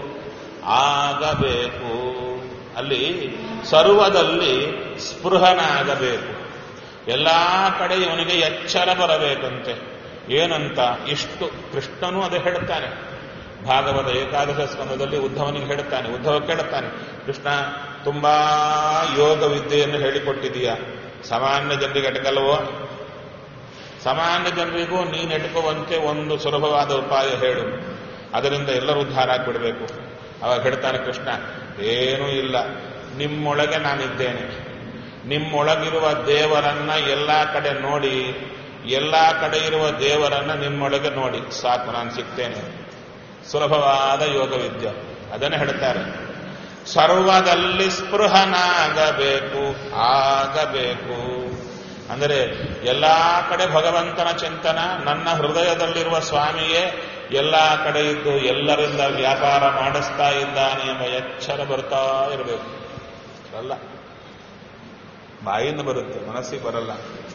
ಆಗಬೇಕು. ಅಲ್ಲಿ ಸರ್ವದಲ್ಲಿ ಸ್ಪೃಹನಾಗಬೇಕು, ಎಲ್ಲಾ ಕಡೆ ಇವನಿಗೆ ಎಚ್ಚರ ಬರಬೇಕಂತೆ. ಏನಂತ ಇಷ್ಟು ಕೃಷ್ಣನೂ ಅದೇ ಹೇಳ್ತಾನೆ. ಭಾಗವತ ಏಕಾದಶ ಸ್ಕಂದದಲ್ಲಿ ಉದ್ಧವನಿಗೆ ಹೇಳ್ತಾನೆ, ಉದ್ಧವ ಕೇಳುತ್ತಾನೆ, ಕೃಷ್ಣ ತುಂಬಾ ಯೋಗ ವಿದ್ಯೆಯನ್ನು ಹೇಳಿಕೊಟ್ಟಿದೀಯ, ಸಾಮಾನ್ಯ ಜನರಿಗೆ ಎಟಕಲ್ವೋ? ಸಾಮಾನ್ಯ ಜನರಿಗೂ ನೀನು ಎಟಕುವಂತೆ ಒಂದು ಸುಲಭವಾದ ಉಪಾಯ ಹೇಳು, ಅದರಿಂದ ಎಲ್ಲರೂ ಉದ್ಧಾರ ಆಗಿಬಿಡಬೇಕು. ಅವಾಗ ಹೇಳ್ತಾನೆ ಕೃಷ್ಣ, ಏನೂ ಇಲ್ಲ, ನಿಮ್ಮೊಳಗೆ ನಾನಿದ್ದೇನೆ, ನಿಮ್ಮೊಳಗಿರುವ ದೇವರನ್ನ ಎಲ್ಲಾ ಕಡೆ ನೋಡಿ, ಎಲ್ಲಾ ಕಡೆ ಇರುವ ದೇವರನ್ನ ನಿಮ್ಮೊಳಗೆ ನೋಡಿ ಸಾಕು, ನಾನು ಸಿಗ್ತೇನೆ. ಸುಲಭವಾದ ಯೋಗ ವಿದ್ಯೆ ಅದನ್ನೇ ಹೇಳ್ತಾರೆ. ಸರ್ವದಲ್ಲಿ ಸ್ಪೃಹನಾಗಬೇಕು, ಆಗಬೇಕು. ಅಂದರೆ ಎಲ್ಲಾ ಕಡೆ ಭಗವಂತನ ಚಿಂತನ, ನನ್ನ ಹೃದಯದಲ್ಲಿರುವ ಸ್ವಾಮಿಯೇ ಎಲ್ಲಾ ಕಡೆ ಇದ್ದು ಎಲ್ಲರಿಂದ ವ್ಯಾಪಾರ ಮಾಡಿಸ್ತಾ ಇದ್ದಾನೆ ಎಂಬ ಎಚ್ಚರ ಬರ್ತಾ ಇರಬೇಕು. ಅಲ್ಲ, ಬಾಯಿಂದ ಬರುತ್ತೆ, ಮನಸ್ಸಿಗೆ ಬರಲ್ಲ.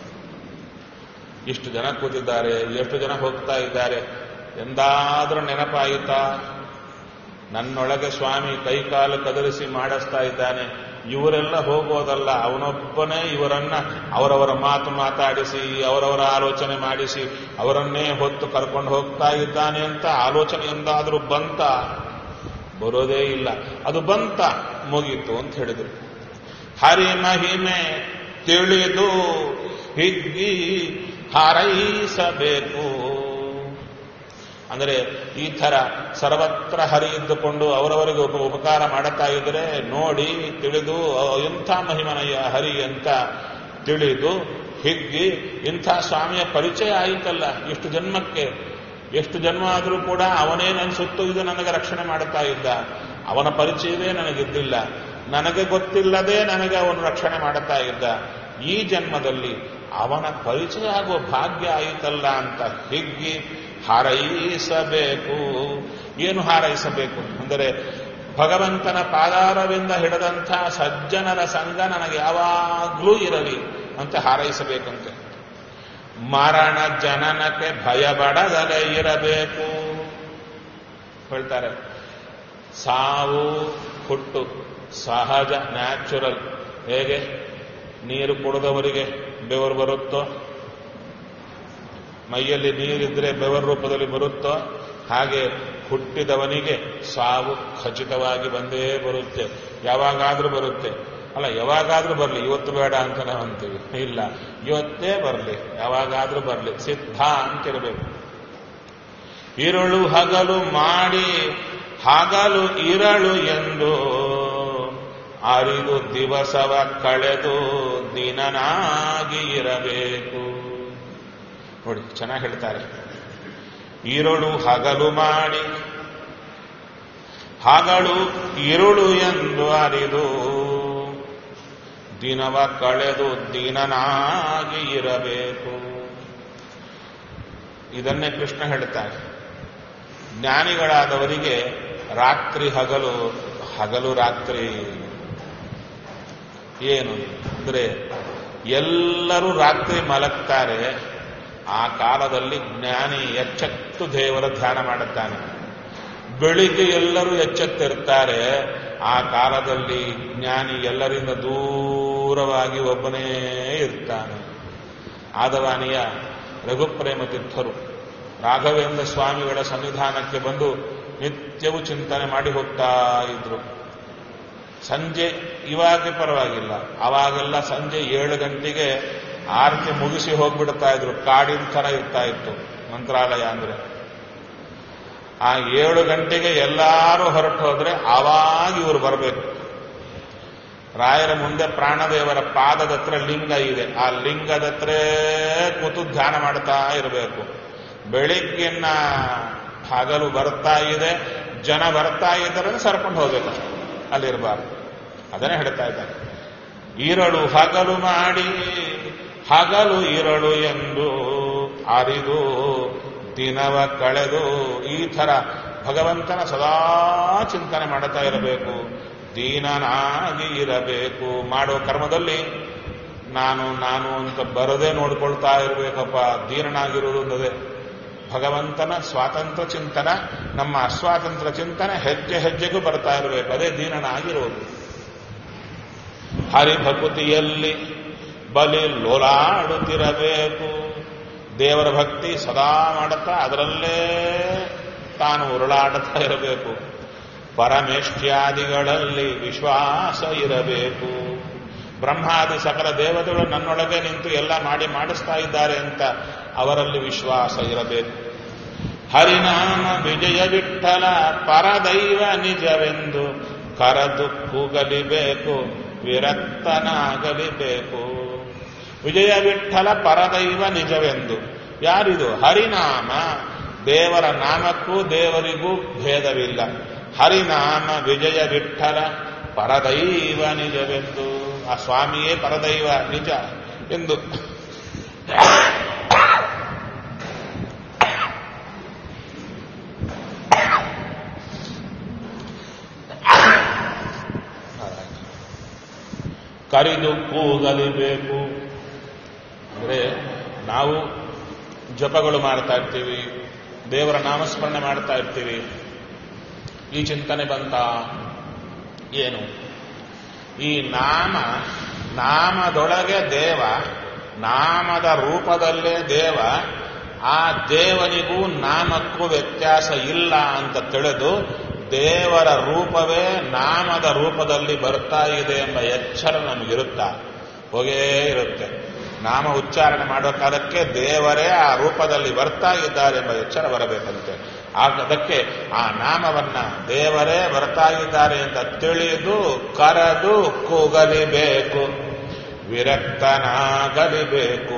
ಇಷ್ಟು ಜನ ಕೂತಿದ್ದಾರೆ, ಎಷ್ಟು ಜನ ಹೋಗ್ತಾ ಇದ್ದಾರೆ, ಎಂದಾದ್ರೂ ನೆನಪಾಯಿತಾ ನನ್ನೊಳಗೆ ಸ್ವಾಮಿ ಕೈಕಾಲು ಕದರಿಸಿ ಮಾಡಿಸ್ತಾ ಇದ್ದಾನೆ, ಇವರೆಲ್ಲ ಹೋಗೋದಲ್ಲ, ಅವನೊಬ್ಬನೇ ಇವರನ್ನ ಅವರವರ ಮಾತು ಮಾತಾಡಿಸಿ, ಅವರವರ ಆಲೋಚನೆ ಮಾಡಿಸಿ, ಅವರನ್ನೇ ಹೊತ್ತು ಕರ್ಕೊಂಡು ಹೋಗ್ತಾ ಇದ್ದಾನೆ ಅಂತ ಆಲೋಚನೆ ಎಂದಾದ್ರೂ ಬಂತ? ಬರೋದೇ ಇಲ್ಲ. ಅದು ಬಂತ, ಮುಗೀತು ಅಂತ ಹೇಳಿದ್ರು. ಹರಿ ಮಹಿಮೆ ತಿಳಿದು ಹಿಗ್ಗಿ ಹಾರೈಸಬೇಕು. ಅಂದರೆ ಈ ಥರ ಸರ್ವತ್ರ ಹರಿ ಇದ್ದುಕೊಂಡು ಅವರವರಿಗೆ ಉಪಕಾರ ಮಾಡುತ್ತಾ ಇದ್ರೆ ನೋಡಿ ತಿಳಿದು ಎಂಥ ಮಹಿಮನಯ್ಯ ಹರಿ ಅಂತ ತಿಳಿದು ಹಿಗ್ಗಿ, ಇಂಥ ಸ್ವಾಮಿಯ ಪರಿಚಯ ಆಯಿತಲ್ಲ ಇಷ್ಟು ಜನ್ಮಕ್ಕೆ. ಎಷ್ಟು ಜನ್ಮ ಆದರೂ ಕೂಡ ಅವನೇ ನನ್ನ ಸುತ್ತು ಇದು ನನಗೆ ರಕ್ಷಣೆ ಮಾಡುತ್ತಾ ಇದ್ದ, ಅವನ ಪರಿಚಯವೇ ನನಗಿದ್ದಿಲ್ಲ, ನನಗೆ ಗೊತ್ತಿಲ್ಲದೆ ನನಗೆ ಅವನು ರಕ್ಷಣೆ ಮಾಡುತ್ತಾ ಇದ್ದ. ಈ ಜನ್ಮದಲ್ಲಿ ಅವನ ಪರಿಚಯ ಆಗುವ ಭಾಗ್ಯ ಆಯಿತಲ್ಲ ಅಂತ ಹಿಗ್ಗಿ ಹಾರೈಸಬೇಕು. ಏನು ಹಾರೈಸಬೇಕು ಅಂದರೆ, ಭಗವಂತನ ಪಾದಾರವಿಂದ ಹಿಡಿದಂಥ ಸಜ್ಜನರ ಸಂಘ ನನಗೆ ಯಾವಾಗಲೂ ಇರಲಿ ಅಂತ ಹಾರೈಸಬೇಕಂತೆ. ಮರಣ ಜನನಕ್ಕೆ ಭಯಪಡದಲೇ ಇರಬೇಕು ಹೇಳ್ತಾರೆ. ಸಾವು ಹುಟ್ಟು ಸಹಜ, ನ್ಯಾಚುರಲ್. ಹೇಗೆ ನೀರು ಕುಡಿದವರಿಗೆ ಬೆವರು ಬರುತ್ತೋ, ಮೈಯಲ್ಲಿ ನೀರಿದ್ರೆ ಬೆವರ ರೂಪದಲ್ಲಿ ಬರುತ್ತೋ, ಹಾಗೆ ಹುಟ್ಟಿದವನಿಗೆ ಸಾವು ಖಚಿತವಾಗಿ ಬಂದೇ ಬರುತ್ತೆ. ಯಾವಾಗಾದ್ರೂ ಬರುತ್ತೆ. ಅಲ್ಲ, ಯಾವಾಗಾದ್ರೂ ಬರಲಿ, ಇವತ್ತು ಬೇಡ ಅಂತ ನಾವು ಅಂತೀವಿ. ಇಲ್ಲ, ಇವತ್ತೇ ಬರಲಿ, ಯಾವಾಗಾದ್ರೂ ಬರಲಿ, ಸಿದ್ಧ ಅಂತಿರಬೇಕು. ಇರುಳು ಹಗಲು ಮಾಡಿ ಹಗಲು ಇರಳು ಎಂದು ಅರಿದು ದಿವಸವ ಕಳೆದು ದಿನನಾಗಿ ಇರಬೇಕು. ನೋಡಿ, ಚೆನ್ನಾಗಿ ಹೇಳ್ತಾರೆ. ಇರುಳು ಹಗಲು ಮಾಡಿ ಹಗಲು ಇರುಳು ಎಂದು ಅರಿದು ದಿನವ ಕಳೆದು ದೀನನಾಗಿ ಇರಬೇಕು. ಇದನ್ನೇ ಕೃಷ್ಣ ಹೇಳ್ತಾರೆ. ಜ್ಞಾನಿಗಳಾದವರಿಗೆ ರಾತ್ರಿ ಹಗಲು, ಹಗಲು ರಾತ್ರಿ. ಏನು ಅಂದ್ರೆ, ಎಲ್ಲರೂ ರಾತ್ರಿ ಮಲಗ್ತಾರೆ, ಆ ಕಾಲದಲ್ಲಿ ಜ್ಞಾನಿ ಎಚ್ಚೆತ್ತು ದೇವರ ಧ್ಯಾನ ಮಾಡುತ್ತಾನೆ. ಬೆಳಿಗ್ಗೆ ಎಲ್ಲರೂ ಎಚ್ಚೆತ್ತಿರ್ತಾರೆ. ಆ ಕಾಲದಲ್ಲಿ ಜ್ಞಾನಿ ಎಲ್ಲರಿಂದ ದೂರವಾಗಿ ಒಬ್ಬನೇ ಇರ್ತಾನೆ. ಆದವಾನಿಯ ರಘುಪ್ರೇಮ ತೀರ್ಥರು ರಾಘವೇಂದ್ರ ಸ್ವಾಮಿಗಳ ಸನ್ನಿಧಾನಕ್ಕೆ ಬಂದು ನಿತ್ಯವೂ ಚಿಂತನೆ ಮಾಡಿ ಹೋಗ್ತಾ ಇದ್ರು. ಸಂಜೆ ಇವಾಗ ಪರವಾಗಿಲ್ಲ, ಅವಾಗೆಲ್ಲ ಸಂಜೆ 7 ಗಂಟೆಗೆ ಆರತಿ ಮುಗಿಸಿ ಹೋಗ್ಬಿಡ್ತಾ ಇದ್ರು. ಕಾಡಿನ ಥರ ಇರ್ತಾ ಇತ್ತು ಮಂತ್ರಾಲಯ ಅಂದ್ರೆ. ಆ 7 ಗಂಟೆಗೆ ಎಲ್ಲರೂ ಹೊರಟು ಹೋದ್ರೆ ಆವಾಗ ಇವರು ಬರಬೇಕು. ರಾಯರ ಮುಂದೆ ಪ್ರಾಣದೇವರ ಪಾದದ ಹತ್ರ ಲಿಂಗ ಇದೆ. ಆ ಲಿಂಗದ ಹತ್ರ ಕೂತು ಧ್ಯಾನ ಮಾಡ್ತಾ ಇರಬೇಕು. ಬೆಳಿಗ್ಗೆನ್ನ ಹಗಲು ಬರ್ತಾ ಇದೆ, ಜನ ಬರ್ತಾ ಇದ್ದಾರೆ, ಸರ್ಕೊಂಡು ಹೋಗ್ಬೇಕು, ಅಲ್ಲಿರಬಾರ್ದು. ಅದನ್ನೇ ಹೇಳ್ತಾ ಇದ್ದಾರೆ. ಇರಳು ಹಗಲು ಮಾಡಿ ಹಗಲು ಇರಳು ಎಂದು ಅರಿದು ದಿನವ ಕಳೆದು ಈ ಥರ ಭಗವಂತನ ಸದಾ ಚಿಂತನೆ ಮಾಡುತ್ತಾ ಇರಬೇಕು. ದೀನನಾಗಿ ಇರಬೇಕು. ಮಾಡೋ ಕರ್ಮದಲ್ಲಿ ನಾನು ನಾನು ಅಂತ ಬರದೇ ನೋಡ್ಕೊಳ್ತಾ ಇರಬೇಕಪ್ಪ. ದೀನನಾಗಿರುವುದು ಅನ್ನೋದೇ ಭಗವಂತನ ಸ್ವಾತಂತ್ರ್ಯ ಚಿಂತನ. ನಮ್ಮ ಅಸ್ವಾತಂತ್ರ್ಯ ಚಿಂತನೆ ಹೆಜ್ಜೆ ಹೆಜ್ಜೆಗೂ ಬರ್ತಾ ಇರಬೇಕು. ಅದೇ ದೀನನಾಗಿರುವುದು. ಹರಿಭಕುತಿಯಲ್ಲಿ ಬಲಿ ಲೋಲಾಡುತ್ತಿರಬೇಕು. ದೇವರ ಭಕ್ತಿ ಸದಾ ಮಾಡುತ್ತಾ ಅದರಲ್ಲೇ ತಾನು ಉರುಳಾಡುತ್ತಾ ಇರಬೇಕು. ಪರಮೇಷ್ಠ್ಯಾದಿಗಳಲ್ಲಿ ವಿಶ್ವಾಸ ಇರಬೇಕು. ಬ್ರಹ್ಮಾದಿ ಸಕಲ ದೇವತೆಗಳು ನನ್ನೊಳಗೆ ನಿಂತು ಎಲ್ಲ ಮಾಡಿಸ್ತಾ ಇದ್ದಾರೆ ಅಂತ ಅವರಲ್ಲಿ ವಿಶ್ವಾಸ ಇರಬೇಕು. ಹರಿನಾಮ ವಿಜಯ ವಿಠಲ ಪರದೈವ ನಿಜವೆಂದು ಕರೆದು ಕೂಗಲಿಬೇಕು, ವಿರಕ್ತನಾಗಲಿಬೇಕು. ವಿಜಯ ವಿಠಲ ಪರದೈವ ನಿಜವೆಂದು. ಯಾರಿದು? ಹರಿನಾಮ. ದೇವರ ನಾಮಕ್ಕೂ ದೇವರಿಗೂ ಭೇದವಿಲ್ಲ. ಹರಿನಾಮ ವಿಜಯ ವಿಠಲ ಪರದೈವ ನಿಜವೆಂದು. ಆ ಸ್ವಾಮಿಯೇ ಪರದೈವ ನಿಜ ಎಂದು ಕರೆದು ಕೂಗಲಿಬೇಕು. ಅಂದರೆ ನಾವು ಜಪಗಳು ಮಾಡ್ತಾ ಇರ್ತೀವಿ, ದೇವರ ನಾಮಸ್ಮರಣೆ ಮಾಡ್ತಾ ಇರ್ತೀವಿ. ಈ ಚಿಂತನೆ ಬಂತ ಏನು? ಈ ನಾಮದೊಳಗೆ ದೇವ, ನಾಮದ ರೂಪದಲ್ಲೇ ದೇವ. ಆ ದೇವನಿಗೂ ನಾಮಕ್ಕೂ ವ್ಯತ್ಯಾಸ ಇಲ್ಲ ಅಂತ ತಿಳಿದು ದೇವರ ರೂಪವೇ ನಾಮದ ರೂಪದಲ್ಲಿ ಬರ್ತಾ ಇದೆ ಎಂಬ ಎಚ್ಚರ ನಮಗಿರುತ್ತಾ? ಹೋಗೇ ಇರುತ್ತೆ. ನಾಮ ಉಚ್ಚಾರಣೆ ಮಾಡೋ ಕಾಲಕ್ಕೆ ದೇವರೇ ಆ ರೂಪದಲ್ಲಿ ಬರ್ತಾ ಇದ್ದಾರೆ ಎಂಬ ಎಚ್ಚರ ಬರಬೇಕಂತೆ. ಅದಕ್ಕೆ ಆ ನಾಮವನ್ನ ದೇವರೇ ಬರ್ತಾ ಇದ್ದಾರೆ ಅಂತ ತಿಳಿದು ಕರೆದು ಕೂಗಲಿಬೇಕು, ವಿರಕ್ತನಾಗಲಿಬೇಕು.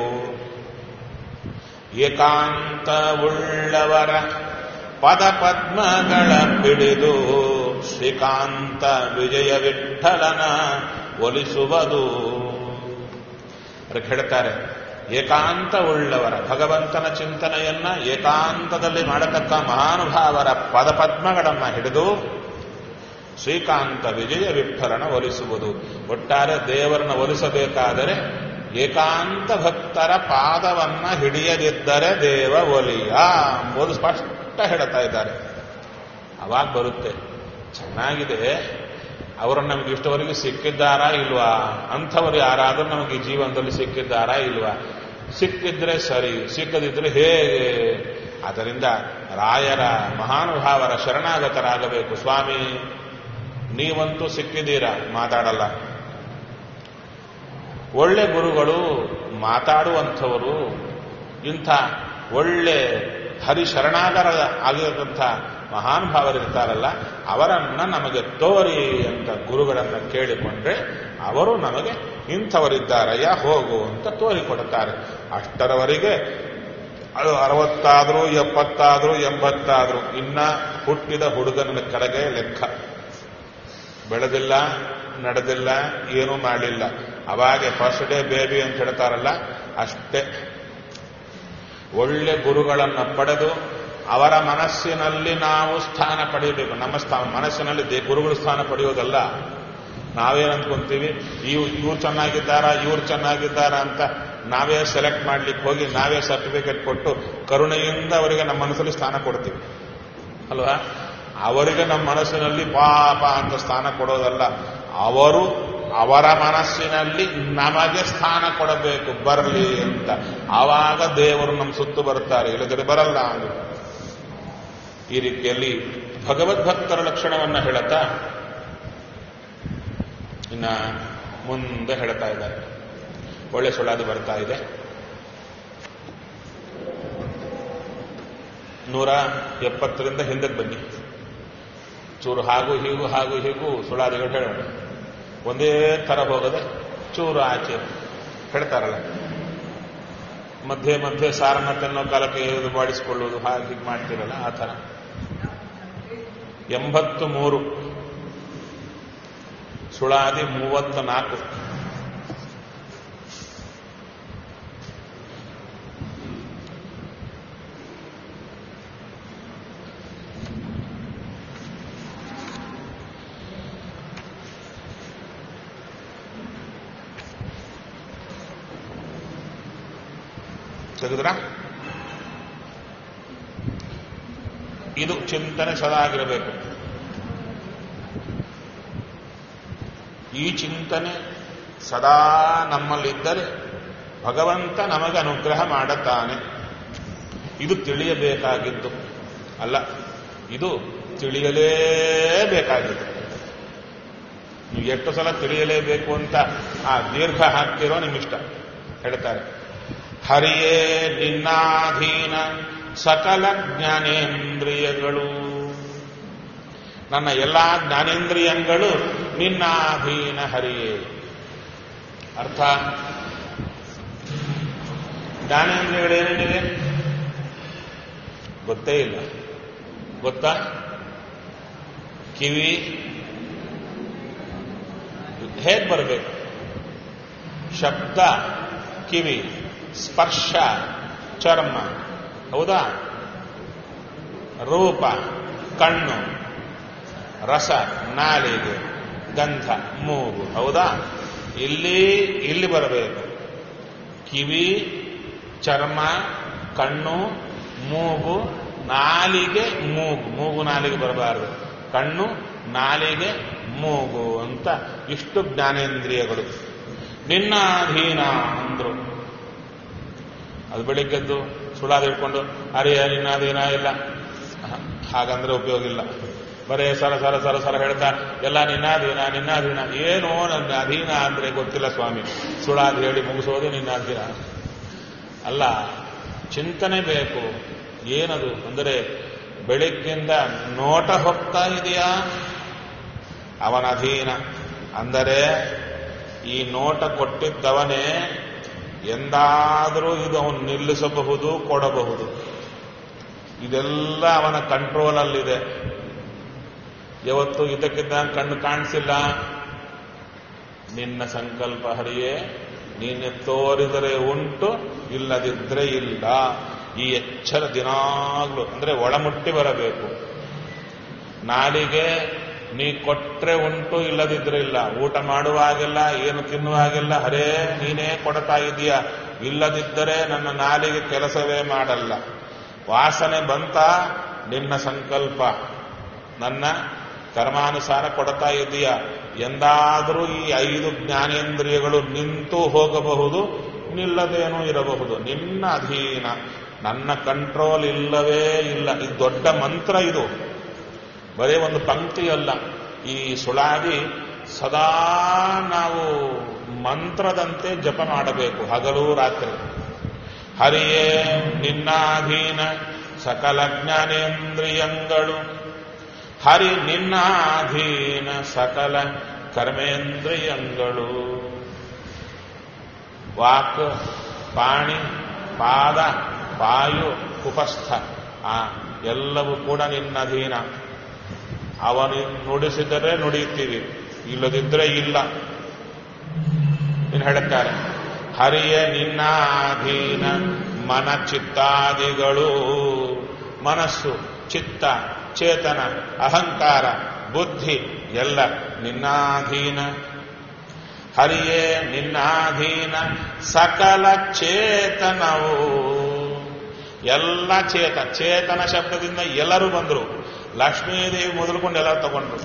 ಏಕಾಂತವುಳ್ಳವರ ಪದಪದ್ಮಗಳ ಪಿಡಿದು ಶ್ರೀಕಾಂತ ವಿಜಯ ವಿಠಲನ ಒಲಿಸುವುದು. ಅದಕ್ಕೆ ಹೇಳ್ತಾರೆ, ಏಕಾಂತವುಳ್ಳವರ ಭಗವಂತನ ಚಿಂತನೆಯನ್ನ ಏಕಾಂತದಲ್ಲಿ ಮಾಡತಕ್ಕ ಮಹಾನುಭಾವರ ಪದಪದ್ಮಗಳನ್ನು ಹಿಡಿದು ಶ್ರೀಕಾಂತ ವಿಜಯ ವಿಠಲನ ಒಲಿಸುವುದು. ಒಟ್ಟಾರೆ ದೇವರನ್ನ ಒಲಿಸಬೇಕಾದರೆ ಏಕಾಂತ ಭಕ್ತರ ಪಾದವನ್ನ ಹಿಡಿಯದಿದ್ದರೆ ದೇವ ಒಲಿಯ ಎಂಬುದು ಸ್ಪಷ್ಟ ಹೇಳ್ತಾ ಇದ್ದಾರೆ. ಅವಾಗ ಬರುತ್ತೆ. ಚೆನ್ನಾಗಿದೆ, ಅವರು ನಮಗೆ ಇಷ್ಟವರೆಗೆ ಸಿಕ್ಕಿದ್ದಾರಾ ಇಲ್ವಾ? ಅಂಥವರು ಯಾರಾದರೂ ನಮಗೆ ಜೀವನದಲ್ಲಿ ಸಿಕ್ಕಿದ್ದಾರಾ ಇಲ್ವಾ? ಸಿಕ್ಕಿದ್ರೆ ಸರಿ, ಸಿಕ್ಕದಿದ್ರೆ ಹೇಗೆ? ಆದ್ದರಿಂದ ರಾಯರ ಮಹಾನುಭಾವರ ಶರಣಾಗತರಾಗಬೇಕು. ಸ್ವಾಮಿ ನೀವಂತೂ ಸಿಕ್ಕಿದ್ದೀರಾ, ಮಾತಾಡಲ್ಲ. ಒಳ್ಳೆ ಗುರುಗಳು, ಮಾತಾಡುವಂಥವರು, ಇಂಥ ಒಳ್ಳೆ ಹರಿಶರಣಾಗರ ಆಗಿರತಕ್ಕಂಥ ಮಹಾನುಭಾವರಿರ್ತಾರಲ್ಲ, ಅವರನ್ನ ನಮಗೆ ತೋರಿ ಅಂತ ಗುರುಗಳನ್ನು ಕೇಳಿಕೊಂಡ್ರೆ ಅವರು ನಮಗೆ ಇಂಥವರಿದ್ದಾರಯ್ಯ ಹೋಗು ಅಂತ ತೋರಿಕೊಡುತ್ತಾರೆ. ಅಷ್ಟರವರೆಗೆ ಅದು 60 ಆದರೂ 70 ಆದರೂ 80 ಆದರೂ ಇನ್ನ ಹುಟ್ಟಿದ ಹುಡುಗನ ಕಡೆಗೆ ಲೆಕ್ಕ. ಬೆಳೆದಿಲ್ಲ, ನಡೆದಿಲ್ಲ, ಏನೂ ಮಾಡಲಿಲ್ಲ. ಅವಾಗೆ ಫಸ್ಟ್ ಡೇ ಬೇಬಿ ಅಂತ ಹೇಳ್ತಾರಲ್ಲ, ಅಷ್ಟೇ. ಒಳ್ಳೆ ಗುರುಗಳನ್ನು ಪಡೆದು ಅವರ ಮನಸ್ಸಿನಲ್ಲಿ ನಾವು ಸ್ಥಾನ ಪಡೆಯಬೇಕು. ನಮ್ಮ ಮನಸ್ಸಿನಲ್ಲಿ ಗುರುಗಳು ಸ್ಥಾನ ಪಡೆಯೋದಲ್ಲ. ನಾವೇನು ಅಂದ್ಕೊಂತೀವಿ, ಇವ್ರು ಚೆನ್ನಾಗಿದ್ದಾರಾ, ಇವ್ರು ಚೆನ್ನಾಗಿದ್ದಾರಾ ಅಂತ ನಾವೇ ಸೆಲೆಕ್ಟ್ ಮಾಡ್ಲಿಕ್ಕೆ ಹೋಗಿ ನಾವೇ ಸರ್ಟಿಫಿಕೇಟ್ ಕೊಟ್ಟು ಕರುಣೆಯಿಂದ ಅವರಿಗೆ ನಮ್ಮ ಮನಸ್ಸಲ್ಲಿ ಸ್ಥಾನ ಕೊಡ್ತೀವಿ ಅಲ್ವಾ. ಅವರಿಗೆ ನಮ್ಮ ಮನಸ್ಸಿನಲ್ಲಿ ಪಾಪ ಅಂತ ಸ್ಥಾನ ಕೊಡೋದಲ್ಲ, ಅವರು ಅವರ ಮನಸ್ಸಿನಲ್ಲಿ ನಮಗೆ ಸ್ಥಾನ ಕೊಡಬೇಕು ಬರಲಿ ಅಂತ. ಆವಾಗ ದೇವರು ನಮ್ಮ ಸುತ್ತು ಬರ್ತಾರೆ, ಇಲ್ಲದ್ರೆ ಬರಲ್ಲ ಅಂದ್ರು. ಈ ರೀತಿಯಲ್ಲಿ ಭಗವದ್ಭಕ್ತರ ಲಕ್ಷಣವನ್ನು ಹೇಳುತ್ತಾ ಇನ್ನ ಮುಂದೆ ಹೇಳ್ತಾ ಇದ್ದಾರೆ. ಒಳ್ಳೆ ಸುಳಾದಿ ಬರ್ತಾ ಇದೆ. 170ರಿಂದ ಹಿಂದಕ್ಕೆ ಬನ್ನಿ. ಚೂರು ಹಾಗೂ ಹೀಗೂ ಸುಳಾದಿಗಳು ಹೇಳೋಣ. ಒಂದೇ ಥರ ಹೋಗದೆ ಚೂರು ಆಚೆ ಹೇಳ್ತಾರಲ್ಲ, ಮಧ್ಯೆ ಮಧ್ಯೆ ಸಾರನತೆನ್ನೋ ಕಾಲಕ್ಕೆ ಇದು ಮಾಡಿಸಿಕೊಳ್ಳುವುದು, ಹಾಗೆ ಹೀಗೆ ಮಾಡ್ತಿರಲ್ಲ ಆ ಥರ. 83 ಸುಳಾದಿ 34. ತೆಗೆದ್ರ ಇದು ಚಿಂತನೆ ಸದಾ ಆಗಿರಬೇಕು. ಈ ಚಿಂತನೆ ಸದಾ ನಮ್ಮಲ್ಲಿದ್ದರೆ ಭಗವಂತ ನಮಗೆ ಅನುಗ್ರಹ ಮಾಡುತ್ತಾನೆ. ಇದು ತಿಳಿಯಬೇಕಾಗಿದ್ದು ಅಲ್ಲ, ಇದು ತಿಳಿಯಲೇಬೇಕಾಗಿದ್ದು. ನೀವು ಎಷ್ಟು ಸಲ ತಿಳಿಯಲೇಬೇಕು ಅಂತ ಆ ದೀರ್ಘ ಹಾಕ್ತಿರೋ ನಿಮ್ಮಿಷ್ಟ. ಹೇಳ್ತಾರೆ, ಹರಿಯೇ ನಿನ್ನಾಧೀನ ಸಕಲ ಜ್ಞಾನೇಂದ್ರಿಯಗಳು. ನನ್ನ ಎಲ್ಲಾ ಜ್ಞಾನೇಂದ್ರಿಯಗಳು ನಿನ್ನಾಧೀನ ಹರಿಯೇ. ಅರ್ಥ, ಜ್ಞಾನೇಂದ್ರಿಯಗಳೇನೇನಿವೆ ಗೊತ್ತೇ ಇಲ್ಲ. ಗೊತ್ತಾ? ಕಿವಿ ಹೇಗೆ ಬರಬೇಕು? ಶಬ್ದ ಕಿವಿ, ಸ್ಪರ್ಶ ಚರ್ಮ, ಹೌದಾ? ರೂಪ ಕಣ್ಣು, ರಸ ನಾಲಿಗೆ, ಗಂಧ ಮೂಗು, ಹೌದಾ? ಇಲ್ಲಿ ಬರಬೇಕು. ಕಿವಿ, ಚರ್ಮ, ಕಣ್ಣು, ಮೂಗು, ನಾಲಿಗೆ, ಮೂಗು ನಾಲಿಗೆ ಬರಬಾರದು. ಕಣ್ಣು, ನಾಲಿಗೆ, ಮೂಗು ಅಂತ ಇಷ್ಟು ಜ್ಞಾನೇಂದ್ರಿಯಗಳು ನಿನ್ನಾಧೀನ ಅಂದ್ರು. ಅದು ಬೆಳಿಗ್ಗೆದ್ದು ಸುಳಾದ ಹಿಡ್ಕೊಂಡು ಅರಿಯ ನಿನ್ನಾಧೀನ ಇಲ್ಲ, ಹಾಗಂದ್ರೆ ಉಪಯೋಗ ಇಲ್ಲ. ಬರೇ ಸರ ಸರ ಸರ ಸರ ಹೇಳ್ತಾ ಎಲ್ಲ ನಿನ್ನಾಧೀನ. ಏನೋ ನನ್ನ ಅಧೀನ ಅಂದ್ರೆ ಗೊತ್ತಿಲ್ಲ ಸ್ವಾಮಿ, ಸುಳಾದ ಹೇಳಿ ಮುಗಿಸೋದೇ ನಿನ್ನಾಧೀನ ಅಲ್ಲ. ಚಿಂತನೆ ಬೇಕು. ಏನದು ಅಂದರೆ ಬೆಳಿಗ್ಗಿಂದ ನೋಟ ಹೋಗ್ತಾ ಇದೆಯಾ, ಅವನ ಅಧೀನ. ಅಂದರೆ ಈ ನೋಟ ಕೊಟ್ಟಿದ್ದವನೇ, ಎಂದಾದರೂ ಇದು ಅವನು ನಿಲ್ಲಿಸಬಹುದು, ಕೊಡಬಹುದು. ಇದೆಲ್ಲ ಅವನ ಕಂಟ್ರೋಲಲ್ಲಿದೆ. ಯಾವತ್ತು ಇದಕ್ಕಿದ್ದಂಗೆ ಕಣ್ಣು ಕಾಣಿಸಿಲ್ಲ, ನಿನ್ನ ಸಂಕಲ್ಪ ಹರಿಯೇ, ನೀನೆ ತೋರಿದರೆ ಉಂಟು, ಇಲ್ಲದಿದ್ರೆ ಇಲ್ಲ. ಈ ಎಚ್ಚರ ದಿನಾಗ್ಲೂ ಅಂದ್ರೆ ಒಳಮುಟ್ಟಿ ಬರಬೇಕು. ನಾಲಿಗೆ ನೀ ಕೊಟ್ರೆ ಉಂಟು, ಇಲ್ಲದಿದ್ರೆ ಇಲ್ಲ. ಊಟ ಮಾಡುವಾಗೆಲ್ಲ, ಏನು ತಿನ್ನುವಾಗೆಲ್ಲ ಹರೇ ನೀನೇ ಕೊಡ್ತಾ ಇದೀಯ, ಇಲ್ಲದಿದ್ದರೆ ನನ್ನ ನಾಲಿಗೆ ಕೆಲಸವೇ ಮಾಡಲ್ಲ. ವಾಸನೆ ಬಂತ, ನಿನ್ನ ಸಂಕಲ್ಪ, ನನ್ನ ಕರ್ಮಾನುಸಾರ ಕೊಡ್ತಾ ಇದೀಯ. ಎಂದಾದರೂ ಈ 5 ಜ್ಞಾನೇಂದ್ರಿಯಗಳು ನಿಂತು ಹೋಗಬಹುದು, ನಿಲ್ಲದೇನೂ ಇರಬಹುದು. ನಿನ್ನ ಅಧೀನ, ನನ್ನ ಕಂಟ್ರೋಲ್ ಇಲ್ಲವೇ ಇಲ್ಲ. ಇದು ದೊಡ್ಡ ಮಂತ್ರ. ಇದು ಬರೀ ಒಂದು ಪಂಕ್ತಿ ಅಲ್ಲ. ಈ ಸುಳಾದಿ ಸದಾ ನಾವು ಮಂತ್ರದಂತೆ ಜಪ ಮಾಡಬೇಕು, ಹಗಲು ರಾತ್ರಿ. ಹರಿಯೇ ನಿನ್ನಾಧೀನ ಸಕಲ ಜ್ಞಾನೇಂದ್ರಿಯಗಳು, ಹರಿ ನಿನ್ನಾಧೀನ ಸಕಲ ಕರ್ಮೇಂದ್ರಿಯಗಳು. ವಾಕ್, ಪಾಣಿ, ಪಾದ, ಪಾಯು, ಉಪಸ್ಥ, ಎಲ್ಲವೂ ಕೂಡ ನಿನ್ನಧೀನ. ಅವನು ನುಡಿಸಿದರೆ ನುಡಿಯುತ್ತೀವಿ, ಇಲ್ಲದಿದ್ರೆ ಇಲ್ಲ. ಇನ್ನು ಹೇಳುತ್ತಾರೆ, ಹರಿಯ ನಿನ್ನಾಧೀನ ಮನ ಚಿತ್ತಾದಿಗಳು. ಮನಸ್ಸು, ಚಿತ್ತ, ಚೇತನ, ಅಹಂಕಾರ, ಬುದ್ಧಿ ಎಲ್ಲ ನಿನ್ನಾಧೀನ. ಹರಿಯೇ ನಿನ್ನಾಧೀನ ಸಕಲ ಚೇತನವು. ಎಲ್ಲ ಚೇತನ ಶಬ್ದದಿಂದ ಎಲ್ಲರೂ ಬಂದರು. ಲಕ್ಷ್ಮೀದೇವಿ ಮೊದಲುಕೊಂಡು ಎಲ್ಲರೂ ತಗೊಂಡ್ರು.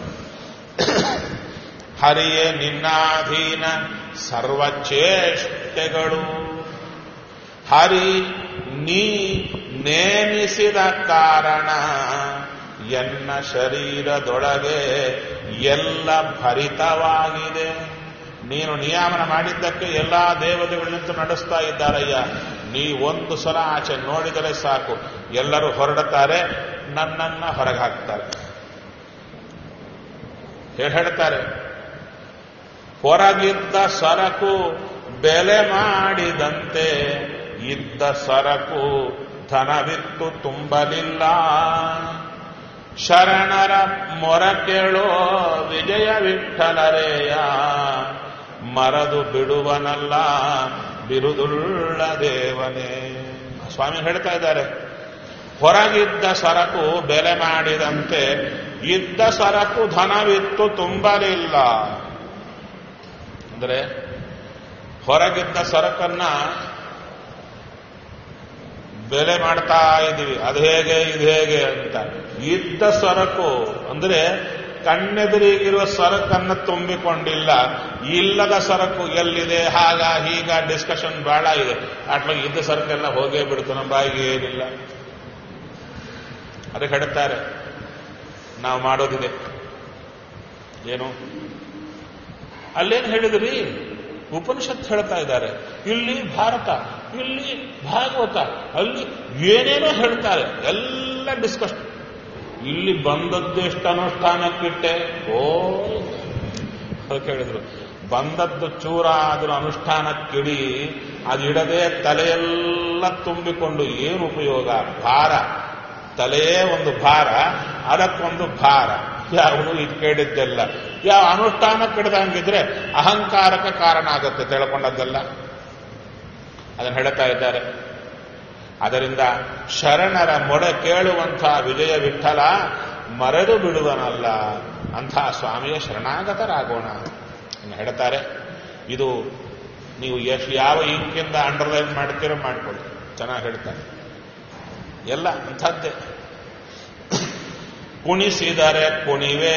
ಹರಿಯೇ ನಿನ್ನಾಧೀನ ಸರ್ವಚೇಷ್ಟೆಗಳು. ಹರಿ ನೀ ನೇಮಿಸಿದ ಕಾರಣ ಎನ್ನ ಶರೀರದೊಳಗೆ ಎಲ್ಲ ಭರಿತವಾಗಿದೆ. ನೀನು ನಿಯಾಮನ ಮಾಡಿದ್ದಕ್ಕೆ ಎಲ್ಲಾ ದೇವತೆಗಳನ್ನಂತೂ ನಡೆಸ್ತಾ ಇದ್ದಾರಯ್ಯ. ನೀ ಒಂದು ಸಲ ಆಚೆ ನೋಡಿದರೆ ಸಾಕು, ಎಲ್ಲರೂ ಹೊರಡುತ್ತಾರೆ, ನನ್ನನ್ನ ಹೊರಗೆ ಹಾಕ್ತಾರೆ. ಹೇಳ್ತಾರೆ, ಹೊರಗಿದ್ದ ಸರಕು ಬೆಲೆ ಮಾಡಿದಂತೆ ಇದ್ದ ಸರಕು ಧನವಿತ್ತು ತುಂಬಲಿಲ್ಲ. ಶರಣರ ಮೊರ ಕೇಳೋ ವಿಜಯ ವಿಠಲರೇಯ, ಮರದು ಬಿಡುವನಲ್ಲ ಬಿರುದುಳ್ಳ ದೇವನೇ. ಸ್ವಾಮಿ ಹೇಳ್ತಾ ಇದ್ದಾರೆ, ಹೊರಗಿದ್ದ ಸರಕು ಬೆಲೆ ಮಾಡಿದಂತೆ ಇದ್ದ ಸರಕು ಧನವಿತ್ತು ತುಂಬಲಿಲ್ಲ. ಅಂದರೆ ಹೊರಗಿದ್ದ ಸರಕನ್ನ ಬೆಲೆ ಮಾಡ್ತಾ ಇದ್ದೀವಿ, ಅದು ಹೇಗೆ ಇದು ಹೇಗೆ ಅಂತ. ಇದ್ದ ಸರಕು ಅಂದ್ರೆ ಕಣ್ಣೆದುರಿಗಿರುವ ಸರಕನ್ನು ತುಂಬಿಕೊಂಡಿಲ್ಲ, ಇಲ್ಲದ ಸರಕು ಎಲ್ಲಿದೆ ಹಾಗ ಹೀಗ ಡಿಸ್ಕಷನ್ ಬಹಳ ಇದೆ. ಅಟ್ಲಾಗಿ ಇದ್ದ ಸರಕೆಲ್ಲ ಹೋಗೇ ಬಿಡ್ತು, ನಮ್ಮ ಬಾಯಿಗೆ ಏನಿಲ್ಲ. ಅದಕ್ಕೆ ಹೇಳ್ತಾರೆ, ನಾವು ಮಾಡೋದಿದೆ ಏನು. ಅಲ್ಲೇನು ಹೇಳಿದ್ರಿ? ಉಪನಿಷತ್ ಹೇಳ್ತಾ ಇದ್ದಾರೆ, ಇಲ್ಲಿ ಭಾರತ, ಇಲ್ಲಿ ಭಾಗವತ, ಅಲ್ಲಿ ಏನೇನೋ ಹೇಳ್ತಾರೆ, ಎಲ್ಲ ಡಿಸ್ಕಷನ್. ಇಲ್ಲಿ ಬಂದದ್ದು ಎಷ್ಟು ಅನುಷ್ಠಾನಕ್ಕಿಟ್ಟೆ? ಅದಕ್ಕೆ ಹೇಳಿದ್ರು, ಬಂದದ್ದು ಚೂರ ಆದರೂ ಅನುಷ್ಠಾನಕ್ಕಿಡಿ, ಅದಿಡದೆ ತಲೆಯೆಲ್ಲ ತುಂಬಿಕೊಂಡು ಏನು ಉಪಯೋಗ? ಭಾರ, ತಲೆಯೇ ಒಂದು ಭಾರ, ಅದಕ್ಕೊಂದು ಭಾರ. ಯಾವುದು ಇದು ಕೇಳಿದ್ದೆಲ್ಲ ಯಾವ ಅನುಷ್ಠಾನಕ್ಕಿಡ್ದಂಗಿದ್ರೆ ಅಹಂಕಾರಕ್ಕೆ ಕಾರಣ ಆಗುತ್ತೆ ತಿಳ್ಕೊಂಡದ್ದೆಲ್ಲ. ಅದನ್ನು ಹೇಳ್ತಾ ಇದ್ದಾರೆ. ಅದರಿಂದ ಶರಣರ ಮೊರೆ ಕೇಳುವಂತಹ ವಿಜಯ ವಿಠಲ ಮರೆದು ಬಿಡುವನಲ್ಲ. ಅಂತಹ ಸ್ವಾಮಿಯ ಶರಣಾಗತರಾಗೋಣ ಎಂದು ಹೇಳ್ತಾರೆ. ಇದು ನೀವು ಯಾವ ಇಂಕಿಂದ ಅಂಡರ್ಲೈನ್ ಮಾಡ್ತೀರೋ ಮಾಡ್ಕೊಳ್ಳಿ, ಚೆನ್ನಾಗಿ ಹೇಳ್ತಾರೆ. ಎಲ್ಲ ಅಂಥದ್ದೇ. ಕುಣಿಸಿದರೆ ಕುಣಿವೆ,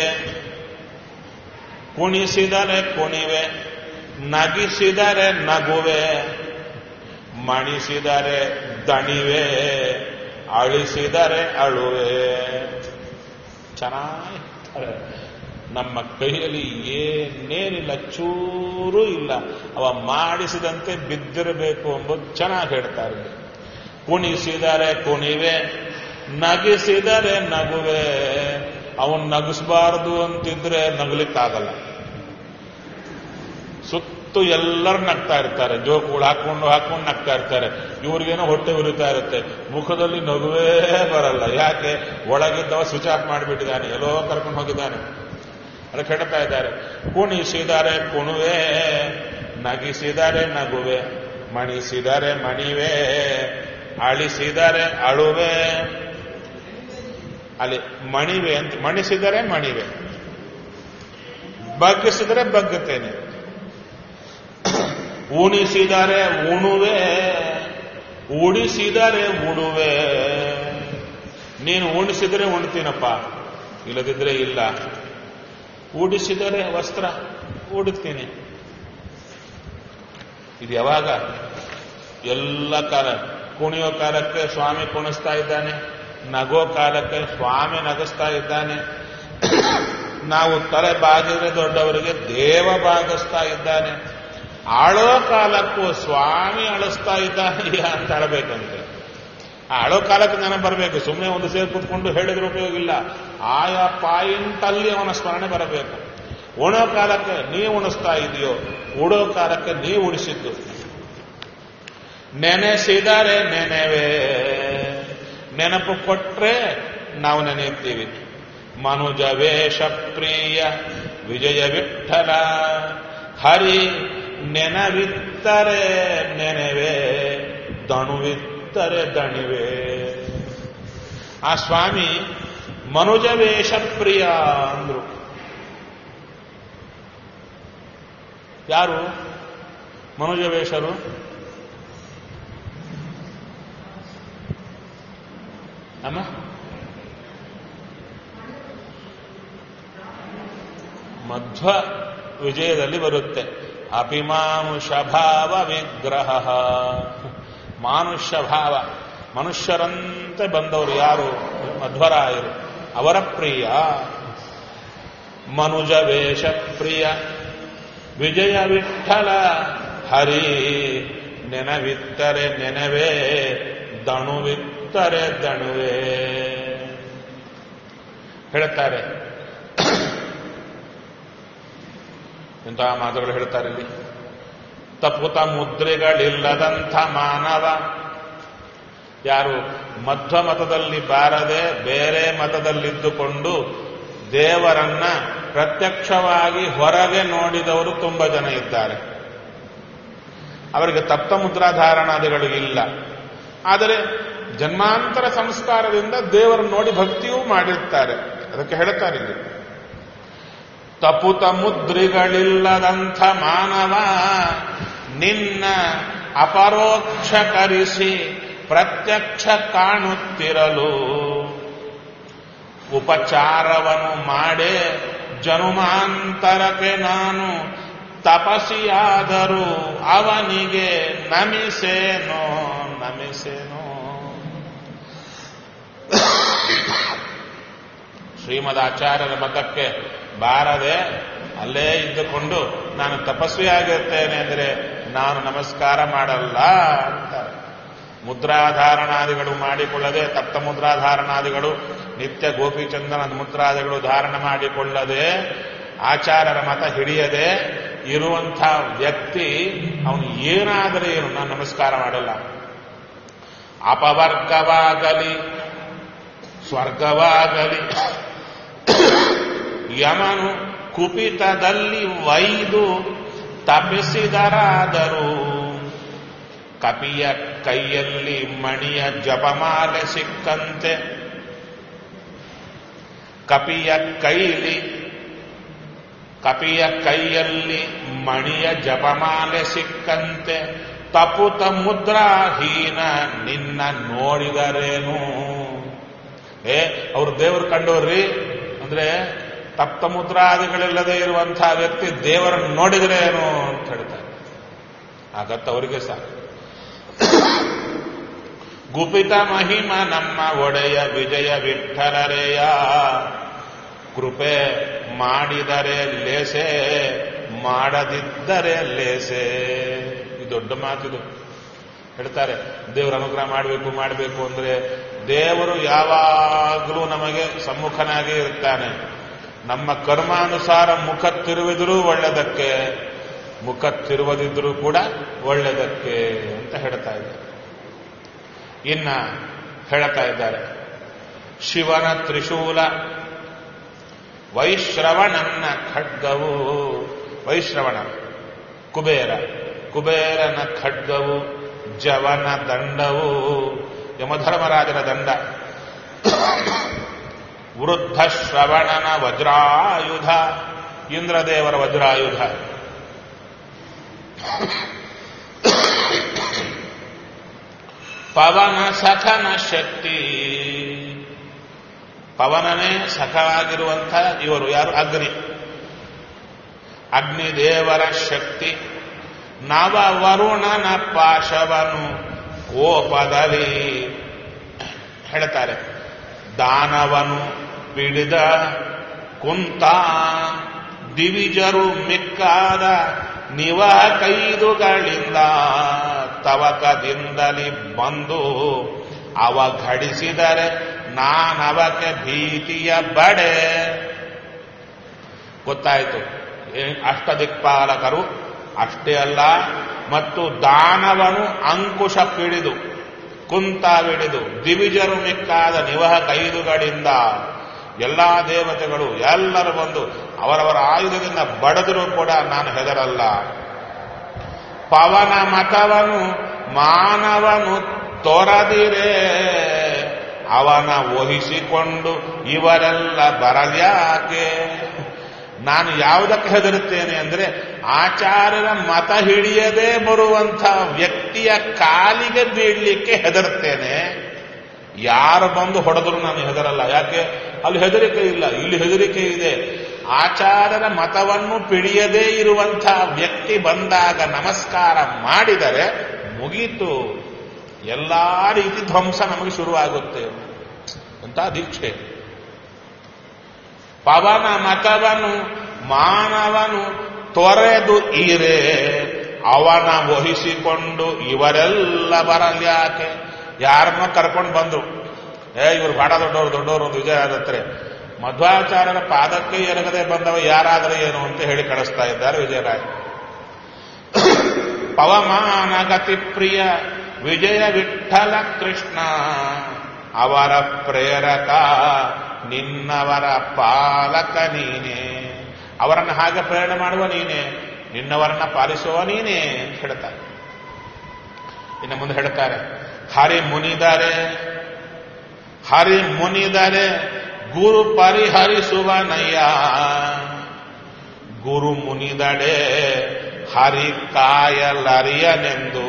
ಕುಣಿಸಿದರೆ ಕುಣಿವೆ, ನಗಿಸಿದರೆ ನಗುವೆ, ಮಣಿಸಿದರೆ ದಣಿವೆ, ಅಳಿಸಿದರೆ ಅಳುವೆ. ಚೆನ್ನಾಗಿರ್ತಾರೆ. ನಮ್ಮ ಕೈಯಲ್ಲಿ ಏನೇನಿಲ್ಲ, ಚೂರೂ ಇಲ್ಲ. ಅವ ಮಾಡಿಸಿದಂತೆ ಬಿದ್ದಿರಬೇಕು ಎಂಬುದು ಚೆನ್ನಾಗಿ ಹೇಳ್ತಾರೆ. ಕುಣಿಸಿದರೆ ಕುಣಿವೆ, ನಗಿಸಿದರೆ ನಗುವೆ. ಅವನು ನಗಿಸಬಾರದು ಅಂತಿದ್ರೆ ನಗಲಿಕ್ಕಾಗಲ್ಲ. ಸುತ್ತು ಎಲ್ಲರೂ ನಗ್ತಾ ಇರ್ತಾರೆ, ಜೋಕುಗಳು ಹಾಕೊಂಡು ನಗ್ತಾ ಇರ್ತಾರೆ. ಇವ್ರಿಗೇನೋ ಹೊಟ್ಟೆ ಉರಿತಾ ಇರುತ್ತೆ, ಮುಖದಲ್ಲಿ ನಗುವೇ ಬರಲ್ಲ. ಯಾಕೆ? ಒಳಗಿದ್ದವ ಸ್ವಿಚ್ ಆಫ್ ಮಾಡಿಬಿಟ್ಟಿದ್ದಾನೆ, ಎಲ್ಲೋ ಕರ್ಕೊಂಡು ಹೋಗಿದ್ದಾನೆ. ಅದಕ್ಕೆ ಹೇಳ್ತಾ ಇದ್ದಾರೆ, ಕುಣಿಸಿದರೆ ಕುಣುವೆ, ನಗಿಸಿದರೆ ನಗುವೆ, ಮಣಿಸಿದರೆ ಮಣಿವೆ, ಅಳಿಸಿದರೆ ಅಳುವೆ. ಅಲ್ಲಿ ಮಣಿವೆ ಅಂತ, ಮಣಿಸಿದರೆ ಮಣಿವೆ, ಬಗ್ಗಿಸಿದರೆ ಬಗ್ಗುತ್ತೇನೆ, ಉಣಿಸಿದರೆ ಉಣುವೆ, ಉಡಿಸಿದರೆ ಉಡುವೆ. ನೀನು ಉಣಿಸಿದರೆ ಉಣ್ತೀನಪ್ಪ, ಇಲ್ಲದಿದ್ರೆ ಇಲ್ಲ. ಉಡಿಸಿದರೆ ವಸ್ತ್ರ ಉಡುತ್ತೀನಿ. ಇದು ಯಾವಾಗ? ಎಲ್ಲ ಕಾಲ. ಕುಣಿಯೋ ಕಾಲಕ್ಕೆ ಸ್ವಾಮಿ ಕುಣಿಸ್ತಾ ಇದ್ದಾನೆ, ನಗೋ ಕಾಲಕ್ಕೆ ಸ್ವಾಮಿ ನಗಿಸ್ತಾ ಇದ್ದಾನೆ. ನಾವು ತಲೆ ಬಾಗಿದ್ರೆ ದೊಡ್ಡವರಿಗೆ ದೇವ ಬಾಗಿಸ್ತಾ ಇದ್ದಾನೆ. ಆಳೋ ಕಾಲಕ್ಕೂ ಸ್ವಾಮಿ ಅಳಿಸ್ತಾ ಇದ್ದಾನೆ ಅಂತ ಹೇಳಬೇಕಂತೆ. ಆಳೋ ಕಾಲಕ್ಕೆ ನನಗೆ ಬರಬೇಕು, ಸುಮ್ಮನೆ ಒಂದು ಸೇರಿ ಕೂತ್ಕೊಂಡು ಹೇಳಿದ್ರೆ ಉಪಯೋಗ ಇಲ್ಲ. ಆಯಾ ಪಾಯಿಂಟ್ ಅಲ್ಲಿ ಅವನ ಸ್ಮರಣೆ ಬರಬೇಕು. ಉಣೋ ಕಾಲಕ್ಕೆ ನೀ ಉಣಿಸ್ತಾ ಇದೆಯೋ, ಉಡೋ ಕಾಲಕ್ಕೆ ನೀ ಉಡಿಸಿದ್ದು. ನೆನೆಸಿದರೆ ನೆನೆವೇ, ನೆನಪು ಕೊಟ್ರೆ ನಾವು ನೆನೆಯುತ್ತೀವಿ. ಮನುಜ ವೇಷ ಪ್ರಿಯ ವಿಜಯ ವಿಠಲ, ಹರಿ ನೆನವಿತ್ತರೆ ನೆನೆವೆ, ದಣುವಿತ್ತರೆ ದಣಿವೆ. ಆ ಸ್ವಾಮಿ ಮನುಜ ವೇಷ ಪ್ರಿಯ ಅಂದ್ರು. ಯಾರು ಮನುಜವೇಷರು? ಅಮ್ಮ ಮಧ್ವ ವಿಜಯದಲ್ಲಿ ಬರುತ್ತೆ. ಅಪಿಮಾನುಷ ಭಾವ ವಿಗ್ರಹ. ಮಾನುಷ್ಯ ಭಾವ, ಮನುಷ್ಯರಂತೆ ಬಂದವರು ಯಾರು? ಮಧ್ವರಾಯರು. ಅವರ ಪ್ರಿಯ ಮನುಜ ವೇಷ ಪ್ರಿಯ ವಿಜಯ ವಿಠಲ ಹರಿ. ನೆನವಿತ್ತರೆ ನೆನವೇ, ದಣುವಿತ್ತರೆ ದಣುವೇ ಹೇಳುತ್ತಾರೆ. ಇಂತಹ ಮಾತುಗಳು ಹೇಳ್ತಾರೆ ಇಲ್ಲಿ. ತಪುತ ಮುದ್ರೆಗಳಿಲ್ಲದಂಥ ಮಾನವ ಯಾರು ಮಧ್ವ ಮತದಲ್ಲಿ ಬಾರದೆ ಬೇರೆ ಮತದಲ್ಲಿದ್ದುಕೊಂಡು ದೇವರನ್ನ ಪ್ರತ್ಯಕ್ಷವಾಗಿ ಹೊರಗೆ ನೋಡಿದವರು ತುಂಬ ಜನ ಇದ್ದಾರೆ. ಅವರಿಗೆ ತಪ್ತ ಮುದ್ರಾಧಾರಣಾದಿಗಳು ಇಲ್ಲ. ಆದರೆ ಜನ್ಮಾಂತರ ಸಂಸ್ಕಾರದಿಂದ ದೇವರನ್ನು ನೋಡಿ ಭಕ್ತಿಯೂ ಮಾಡಿರ್ತಾರೆ. ಅದಕ್ಕೆ ಹೇಳ್ತಾರೆ ಇಲ್ಲಿ, ತಪುತ ಮುದ್ರಿಗಳಿಲ್ಲದಂಥ ಮಾನವ ನಿನ್ನ ಅಪರೋಕ್ಷಕರಿಸಿ ಪ್ರತ್ಯಕ್ಷ ಕಾಣುತ್ತಿರಲು ಉಪಚಾರವನ್ನು ಮಾಡೇ ಜನುಮಾಂತರಕ್ಕೆ ನಾನು ತಪಸ್ಸಿಯಾದರೂ ಅವನಿಗೆ ನಮಿಸೇನೋ ನಮಿಸೇನೋ. ಶ್ರೀಮದಾಚಾರ್ಯರ ಮತಕ್ಕೆ ಬಾರದೆ ಅಲ್ಲೇ ಇದ್ದುಕೊಂಡು ನಾನು ತಪಸ್ವಿಯಾಗಿರ್ತೇನೆ ಅಂದರೆ ನಾನು ನಮಸ್ಕಾರ ಮಾಡಲ್ಲ ಅಂತಾರೆ. ಮುದ್ರಾಧಾರಣಾದಿಗಳು ಮಾಡಿಕೊಳ್ಳದೆ, ತಪ್ತ ಮುದ್ರಾಧಾರಣಾದಿಗಳು ನಿತ್ಯ ಗೋಪಿಚಂದನ ಮುದ್ರಾದಿಗಳು ಧಾರಣ ಮಾಡಿಕೊಳ್ಳದೆ, ಆಚಾರ್ಯರ ಮತ ಹಿಡಿಯದೆ ಇರುವಂಥ ವ್ಯಕ್ತಿ ಅವನು ಏನಾದರೆ ಏನು ನಾನು ನಮಸ್ಕಾರ ಮಾಡಲ್ಲ. ಅಪವರ್ಗವಾಗಲಿ ಸ್ವರ್ಗವಾಗಲಿ ಯಮನು ಕುಪಿತದಲ್ಲಿ ವೈದು ತಪಿಸಿದರಾದರೂ ಕಪಿಯ ಕೈಯಲ್ಲಿ ಮಣಿಯ ಜಪಮಾಲೆ ಸಿಕ್ಕಂತೆ. ಕಪಿಯ ಕೈಯಲ್ಲಿ ಮಣಿಯ ಜಪಮಾಲೆ ಸಿಕ್ಕಂತೆ ತಪುತ ಮುದ್ರಾಹೀನ ನಿನ್ನ ನೋಡಿದರೇನು. ಅವ್ರು ದೇವರು ಕಂಡವ್ರಿ ಅಂದ್ರೆ ತಪ್ತ ಮುದ್ರಾದಿಗಳಿಲ್ಲದೆ ಇರುವಂತಹ ವ್ಯಕ್ತಿ ದೇವರನ್ನು ನೋಡಿದರೇನು ಅಂತ ಹೇಳ್ತಾರೆ. ಆಗತ್ತ ಅವರಿಗೆ ಸಾಕು. ಗುಪಿತ ಮಹಿಮ ನಮ್ಮ ಒಡೆಯ ವಿಜಯ ವಿಠಲರೆಯ ಕೃಪೆ ಮಾಡಿದರೆ ಲೇಸೆ ಮಾಡದಿದ್ದರೆ ಲೇಸೆ. ಇದು ದೊಡ್ಡ ಮಾತಿದು. ಹೇಳ್ತಾರೆ ದೇವರ ಅನುಗ್ರಹ ಮಾಡಬೇಕು ಅಂದ್ರೆ ದೇವರು ಯಾವಾಗಲೂ ನಮಗೆ ಸಮ್ಮುಖನಾಗಿ ಇರ್ತಾನೆ. ನಮ್ಮ ಕರ್ಮಾನುಸಾರ ಮುಖ ತಿರುವಿದರೂ ಒಳ್ಳೆದಕ್ಕೆ, ಮುಖ ತಿರುವದಿದ್ರೂ ಕೂಡ ಒಳ್ಳೆದಕ್ಕೆ ಅಂತ ಹೇಳ್ತಾ ಇದ್ದಾರೆ. ಇನ್ನ ಹೇಳ್ತಾ ಇದ್ದಾರೆ, ಶಿವನ ತ್ರಿಶೂಲ ವೈಶ್ರವಣನ ಖಡ್ಗವು. ವೈಶ್ರವಣ ಕುಬೇರನ ಖಡ್ಗವು, ಜವನ ದಂಡವು ಯಮಧರ್ಮರಾಜನ ದಂಡ, ವೃದ್ಧ ಶ್ರವಣನ ವಜ್ರಾಯುಧ ಇಂದ್ರದೇವರ ವಜ್ರಾಯುಧ, ಪವನ ಸಖನ ಶಕ್ತಿ. ಪವನನೇ ಸಖವಾಗಿರುವಂಥ ಇವರು ಯಾರು? ಅಗ್ನಿದೇವರ ಶಕ್ತಿ. ನವ ವರುಣನ ಪಾಶವನು ಕೋಪದಲ್ಲಿ ಹೇಳ್ತಾರೆ. ದಾನವನು ಪಿಡಿದ ಕುಂತ ದಿವಿಜರು ಮಿಕ್ಕಾದ ನಿವ ಕೈದುಗಳಿಂದ ತವಕದಿಂದಲಿ ಬಂದು ಅವ ಘಡಿಸಿದರೆ ನಾನವಕ್ಕೆ ಭೀತಿಯ ಬಡೆ. ಗೊತ್ತಾಯಿತು, ಅಷ್ಟದಿಕ್ಪಾಲಕರು ಅಷ್ಟೇ ಅಲ್ಲ, ಮತ್ತು ದಾನವನು ಅಂಕುಶ ಪಿಡಿದು ಕುಂತವಿಡಿದು ದಿವಿಜರು ಮಿಕ್ಕಾದ ನಿವಹ ಕೈದುಗಳಿಂದ ಎಲ್ಲಾ ದೇವತೆಗಳು ಎಲ್ಲರೂ ಬಂದು ಅವರವರ ಆಯುಧದಿಂದ ಬಡದರೂ ಕೂಡ ನಾನು ಹೆದರಲ್ಲ. ಪವನ ಮತವನು ಮಾನವನು ತೊರದಿರೇ ಅವನ ವಹಿಸಿಕೊಂಡು ಇವರೆಲ್ಲ ಬರಲ್ಯಾಕೆ. ನಾನು ಯಾವುದಕ್ಕೆ ಹೆದರುತ್ತೇನೆ ಅಂದರೆ ಆಚಾರ್ಯರ ಮತ ಹಿಡಿಯದೇ ಬರುವಂಥ ವ್ಯಕ್ತಿಯ ಕಾಲಿಗೆ ಬೀಳಲಿಕ್ಕೆ ಹೆದರುತ್ತೇನೆ. ಯಾರು ಬಂದು ಹೊಡೆದ್ರು ನಾನು ಹೆದರಲ್ಲ. ಯಾಕೆ? ಅಲ್ಲಿ ಹೆದರಿಕೆ ಇಲ್ಲ, ಇಲ್ಲಿ ಹೆದರಿಕೆ ಇದೆ. ಆಚಾರ್ಯರ ಮತವನ್ನು ಪಿಡಿಯದೇ ಇರುವಂಥ ವ್ಯಕ್ತಿ ಬಂದಾಗ ನಮಸ್ಕಾರ ಮಾಡಿದರೆ ಮುಗೀತು, ಎಲ್ಲಾ ರೀತಿ ಧ್ವಂಸ ನಮಗೆ ಶುರುವಾಗುತ್ತೆ ಅಂತ ದೀಕ್ಷೆ. ಪವನ ಮತವನು ಮಾನವನು ತೊರೆದು ಇರೆ ಅವನ ವಹಿಸಿಕೊಂಡು ಇವರೆಲ್ಲ ಬರಲ್ಯಾಕೆ. ಯಾರನ್ನೋ ಕರ್ಕೊಂಡು ಬಂದ್ರು, ಇವರು ಬಾಡ ದೊಡ್ಡವರು ಒಂದು ವಿಜಯ ಆಗತ್ರೆ, ಮಧ್ವಾಚಾರ್ಯರ ಪಾದಕ್ಕೆ ಎರಗದೆ ಬಂದವ ಯಾರಾದರೆ ಏನು ಅಂತ ಹೇಳಿ ಕಳಿಸ್ತಾ ಇದ್ದಾರೆ ವಿಜಯರಾಯ. ಪವಮಾನ ಗತಿ ಪ್ರಿಯ ವಿಜಯ ವಿಠಲ ಕೃಷ್ಣ ಅವರ ಪ್ರೇರಕ ನಿನ್ನವರ ಪಾಲಕ ನೀನೇ. ಅವರನ್ನು ಹಾಗೆ ಪ್ರೇರಣೆ ಮಾಡುವ ನೀನೇ, ನಿನ್ನವರನ್ನ ಪಾಲಿಸುವ ನೀನೇ ಅಂತ ಹೇಳ್ತಾರೆ. ಇನ್ನು ಮುಂದೆ ಹೇಳ್ತಾರೆ, ಹರಿ ಮುನಿದರೆ ಗುರು ಪರಿಹರಿಸುವನಯ್ಯ. ಗುರು ಮುನಿದಡೆ ಹರಿ ಕಾಯಲರಿಯನೆಂದು.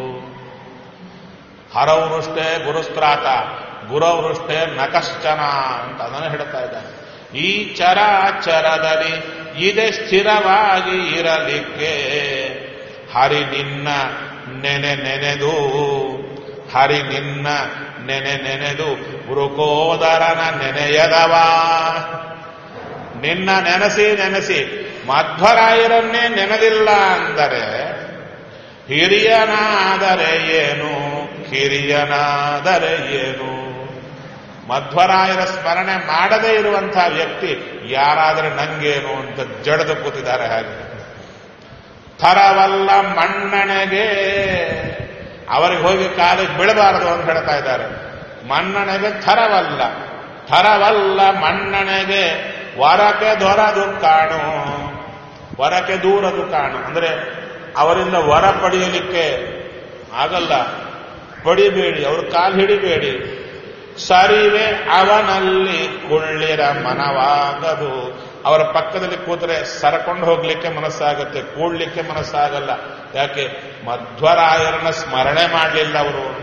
ಹರವೃಷ್ಟೇ ಗುರುಸ್ತ್ರಾತ ಗುರವೃಷ್ಟೇ ನಕಶ್ಚನ ಅಂತ ಅದನ್ನು ಹೇಳ್ತಾ ಇದ್ದಾರೆ. ಈ ಚರಾಚರದಲ್ಲಿ ಇದೇ ಸ್ಥಿರವಾಗಿ ಇರಲಿಕ್ಕೆ ಹರಿ ನಿನ್ನ ನೆನೆದು ಹರಿ ನಿನ್ನ ನೆನೆದು ಗುರುಕೋದರನ ನೆನೆಯದವ. ನಿನ್ನ ನೆನೆಸಿ ಮಧ್ವರಾಯರನ್ನೇ ನೆನೆದಿಲ್ಲ ಅಂದರೆ ಹಿರಿಯನಾದರೆ ಏನು ಕಿರಿಯನಾದರೆ ಏನು. ಮಧ್ವರಾಯರ ಸ್ಮರಣೆ ಮಾಡದೇ ಇರುವಂತಹ ವ್ಯಕ್ತಿ ಯಾರಾದರೆ ನಂಗೇನು ಅಂತ ಜಡದು ಕೂತಿದ್ದಾರೆ. ಹಾಗೆ ಥರವಲ್ಲ ಮಣ್ಣನೆಗೆ ಅವರಿಗೆ ಹೋಗಿ ಕಾಲಿಗೆ ಬೀಳಬಾರದು ಅಂತ ಹೇಳ್ತಾ ಇದ್ದಾರೆ. ಮಣ್ಣನೆಗೆ ಥರವಲ್ಲ ಮಣ್ಣನೆಗೆ ವರಕೆ ದೊರದು ಕಾಣು. ವರಕೆ ದೂರದು ಕಾಣು ಅಂದ್ರೆ ಅವರಿಂದ ವರ ಪಡೆಯಲಿಕ್ಕೆ ಆಗಲ್ಲ, ಪಡಿಬೇಡಿ, ಅವ್ರ ಕಾಲು ಹಿಡಿಬೇಡಿ. ಸರಿವೆ ಅವನಲ್ಲಿ ಕುಳ್ಳಿರ ಮನವಾಗದು. ಅವರ ಪಕ್ಕದಲ್ಲಿ ಕೂತರೆ ಸರಕೊಂಡು ಹೋಗ್ಲಿಕ್ಕೆ ಮನಸ್ಸಾಗತ್ತೆ, ಕೂಡ್ಲಿಕ್ಕೆ ಮನಸ್ಸಾಗಲ್ಲ. ಯಾಕೆ? ಮಧ್ವರಾಯರನ್ನ ಸ್ಮರಣೆ ಮಾಡಲಿಲ್ಲ ಅವರು ಅಂತ.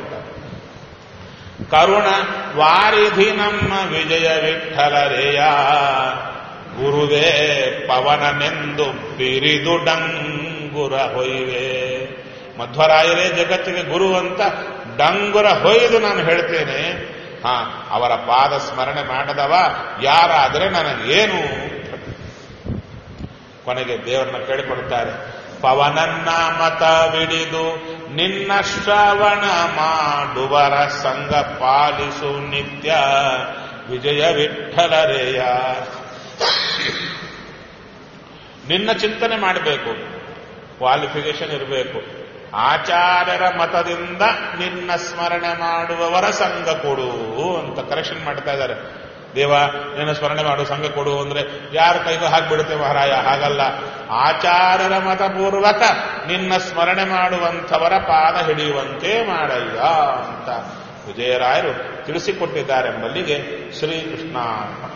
ಕರುಣ ವಾರಿಧಿ ನಮ್ಮ ವಿಜಯ ವಿಠಲರೇಯ ಗುರುವೇ ಪವನನೆಂದು ಬಿರಿದು ಡಂಗುರ ಹೊಯ್ವೆ. ಮಧ್ವರಾಯರೇ ಜಗತ್ತಿಗೆ ಗುರು ಅಂತ ಡಂಗುರ ಹೊಯ್ದು ನಾನು ಹೇಳ್ತೇನೆ. ಅವರ ಪಾದ ಸ್ಮರಣೆ ಮಾಡದವ ಯಾರಾದರೆ ನನಗೇನು. ಕೊನೆಗೆ ದೇವರನ್ನ ಕೇಳಿಕೊಡುತ್ತಾರೆ, ಪವನನ್ನ ಮತವಿಡಿದು ನಿನ್ನ ಶ್ರವಣ ಮಾಡುವರ ಸಂಘ ಪಾಲಿಸು ನಿತ್ಯ ವಿಜಯ ವಿಠಲರೇಯ. ನಿನ್ನ ಚಿಂತನೆ ಮಾಡಬೇಕು, ಕ್ವಾಲಿಫಿಕೇಶನ್ ಇರಬೇಕು. ಆಚಾರ್ಯರ ಮತದಿಂದ ನಿನ್ನ ಸ್ಮರಣೆ ಮಾಡುವವರ ಸಂಘ ಕೊಡು ಅಂತ ಕರೆಕ್ಷನ್ ಮಾಡ್ತಾ ಇದ್ದಾರೆ. ದೇವ ನಿನ್ನ ಸ್ಮರಣೆ ಮಾಡು ಸಂಘ ಕೊಡು ಅಂದ್ರೆ ಯಾರ ಕೈಗೂ ಹಾಕ್ಬಿಡುತ್ತೆ ಮಹಾರಾಯ, ಹಾಗಲ್ಲ. ಆಚಾರ್ಯರ ಮತಪೂರ್ವಕ ನಿನ್ನ ಸ್ಮರಣೆ ಮಾಡುವಂಥವರ ಪಾದ ಹಿಡಿಯುವಂತೆ ಮಾಡಯ್ಯ ಅಂತ ವಿಜಯರಾಯರು ತಿಳಿಸಿಕೊಟ್ಟಿದ್ದಾರೆಂಬಲ್ಲಿಗೆ ಶ್ರೀಕೃಷ್ಣ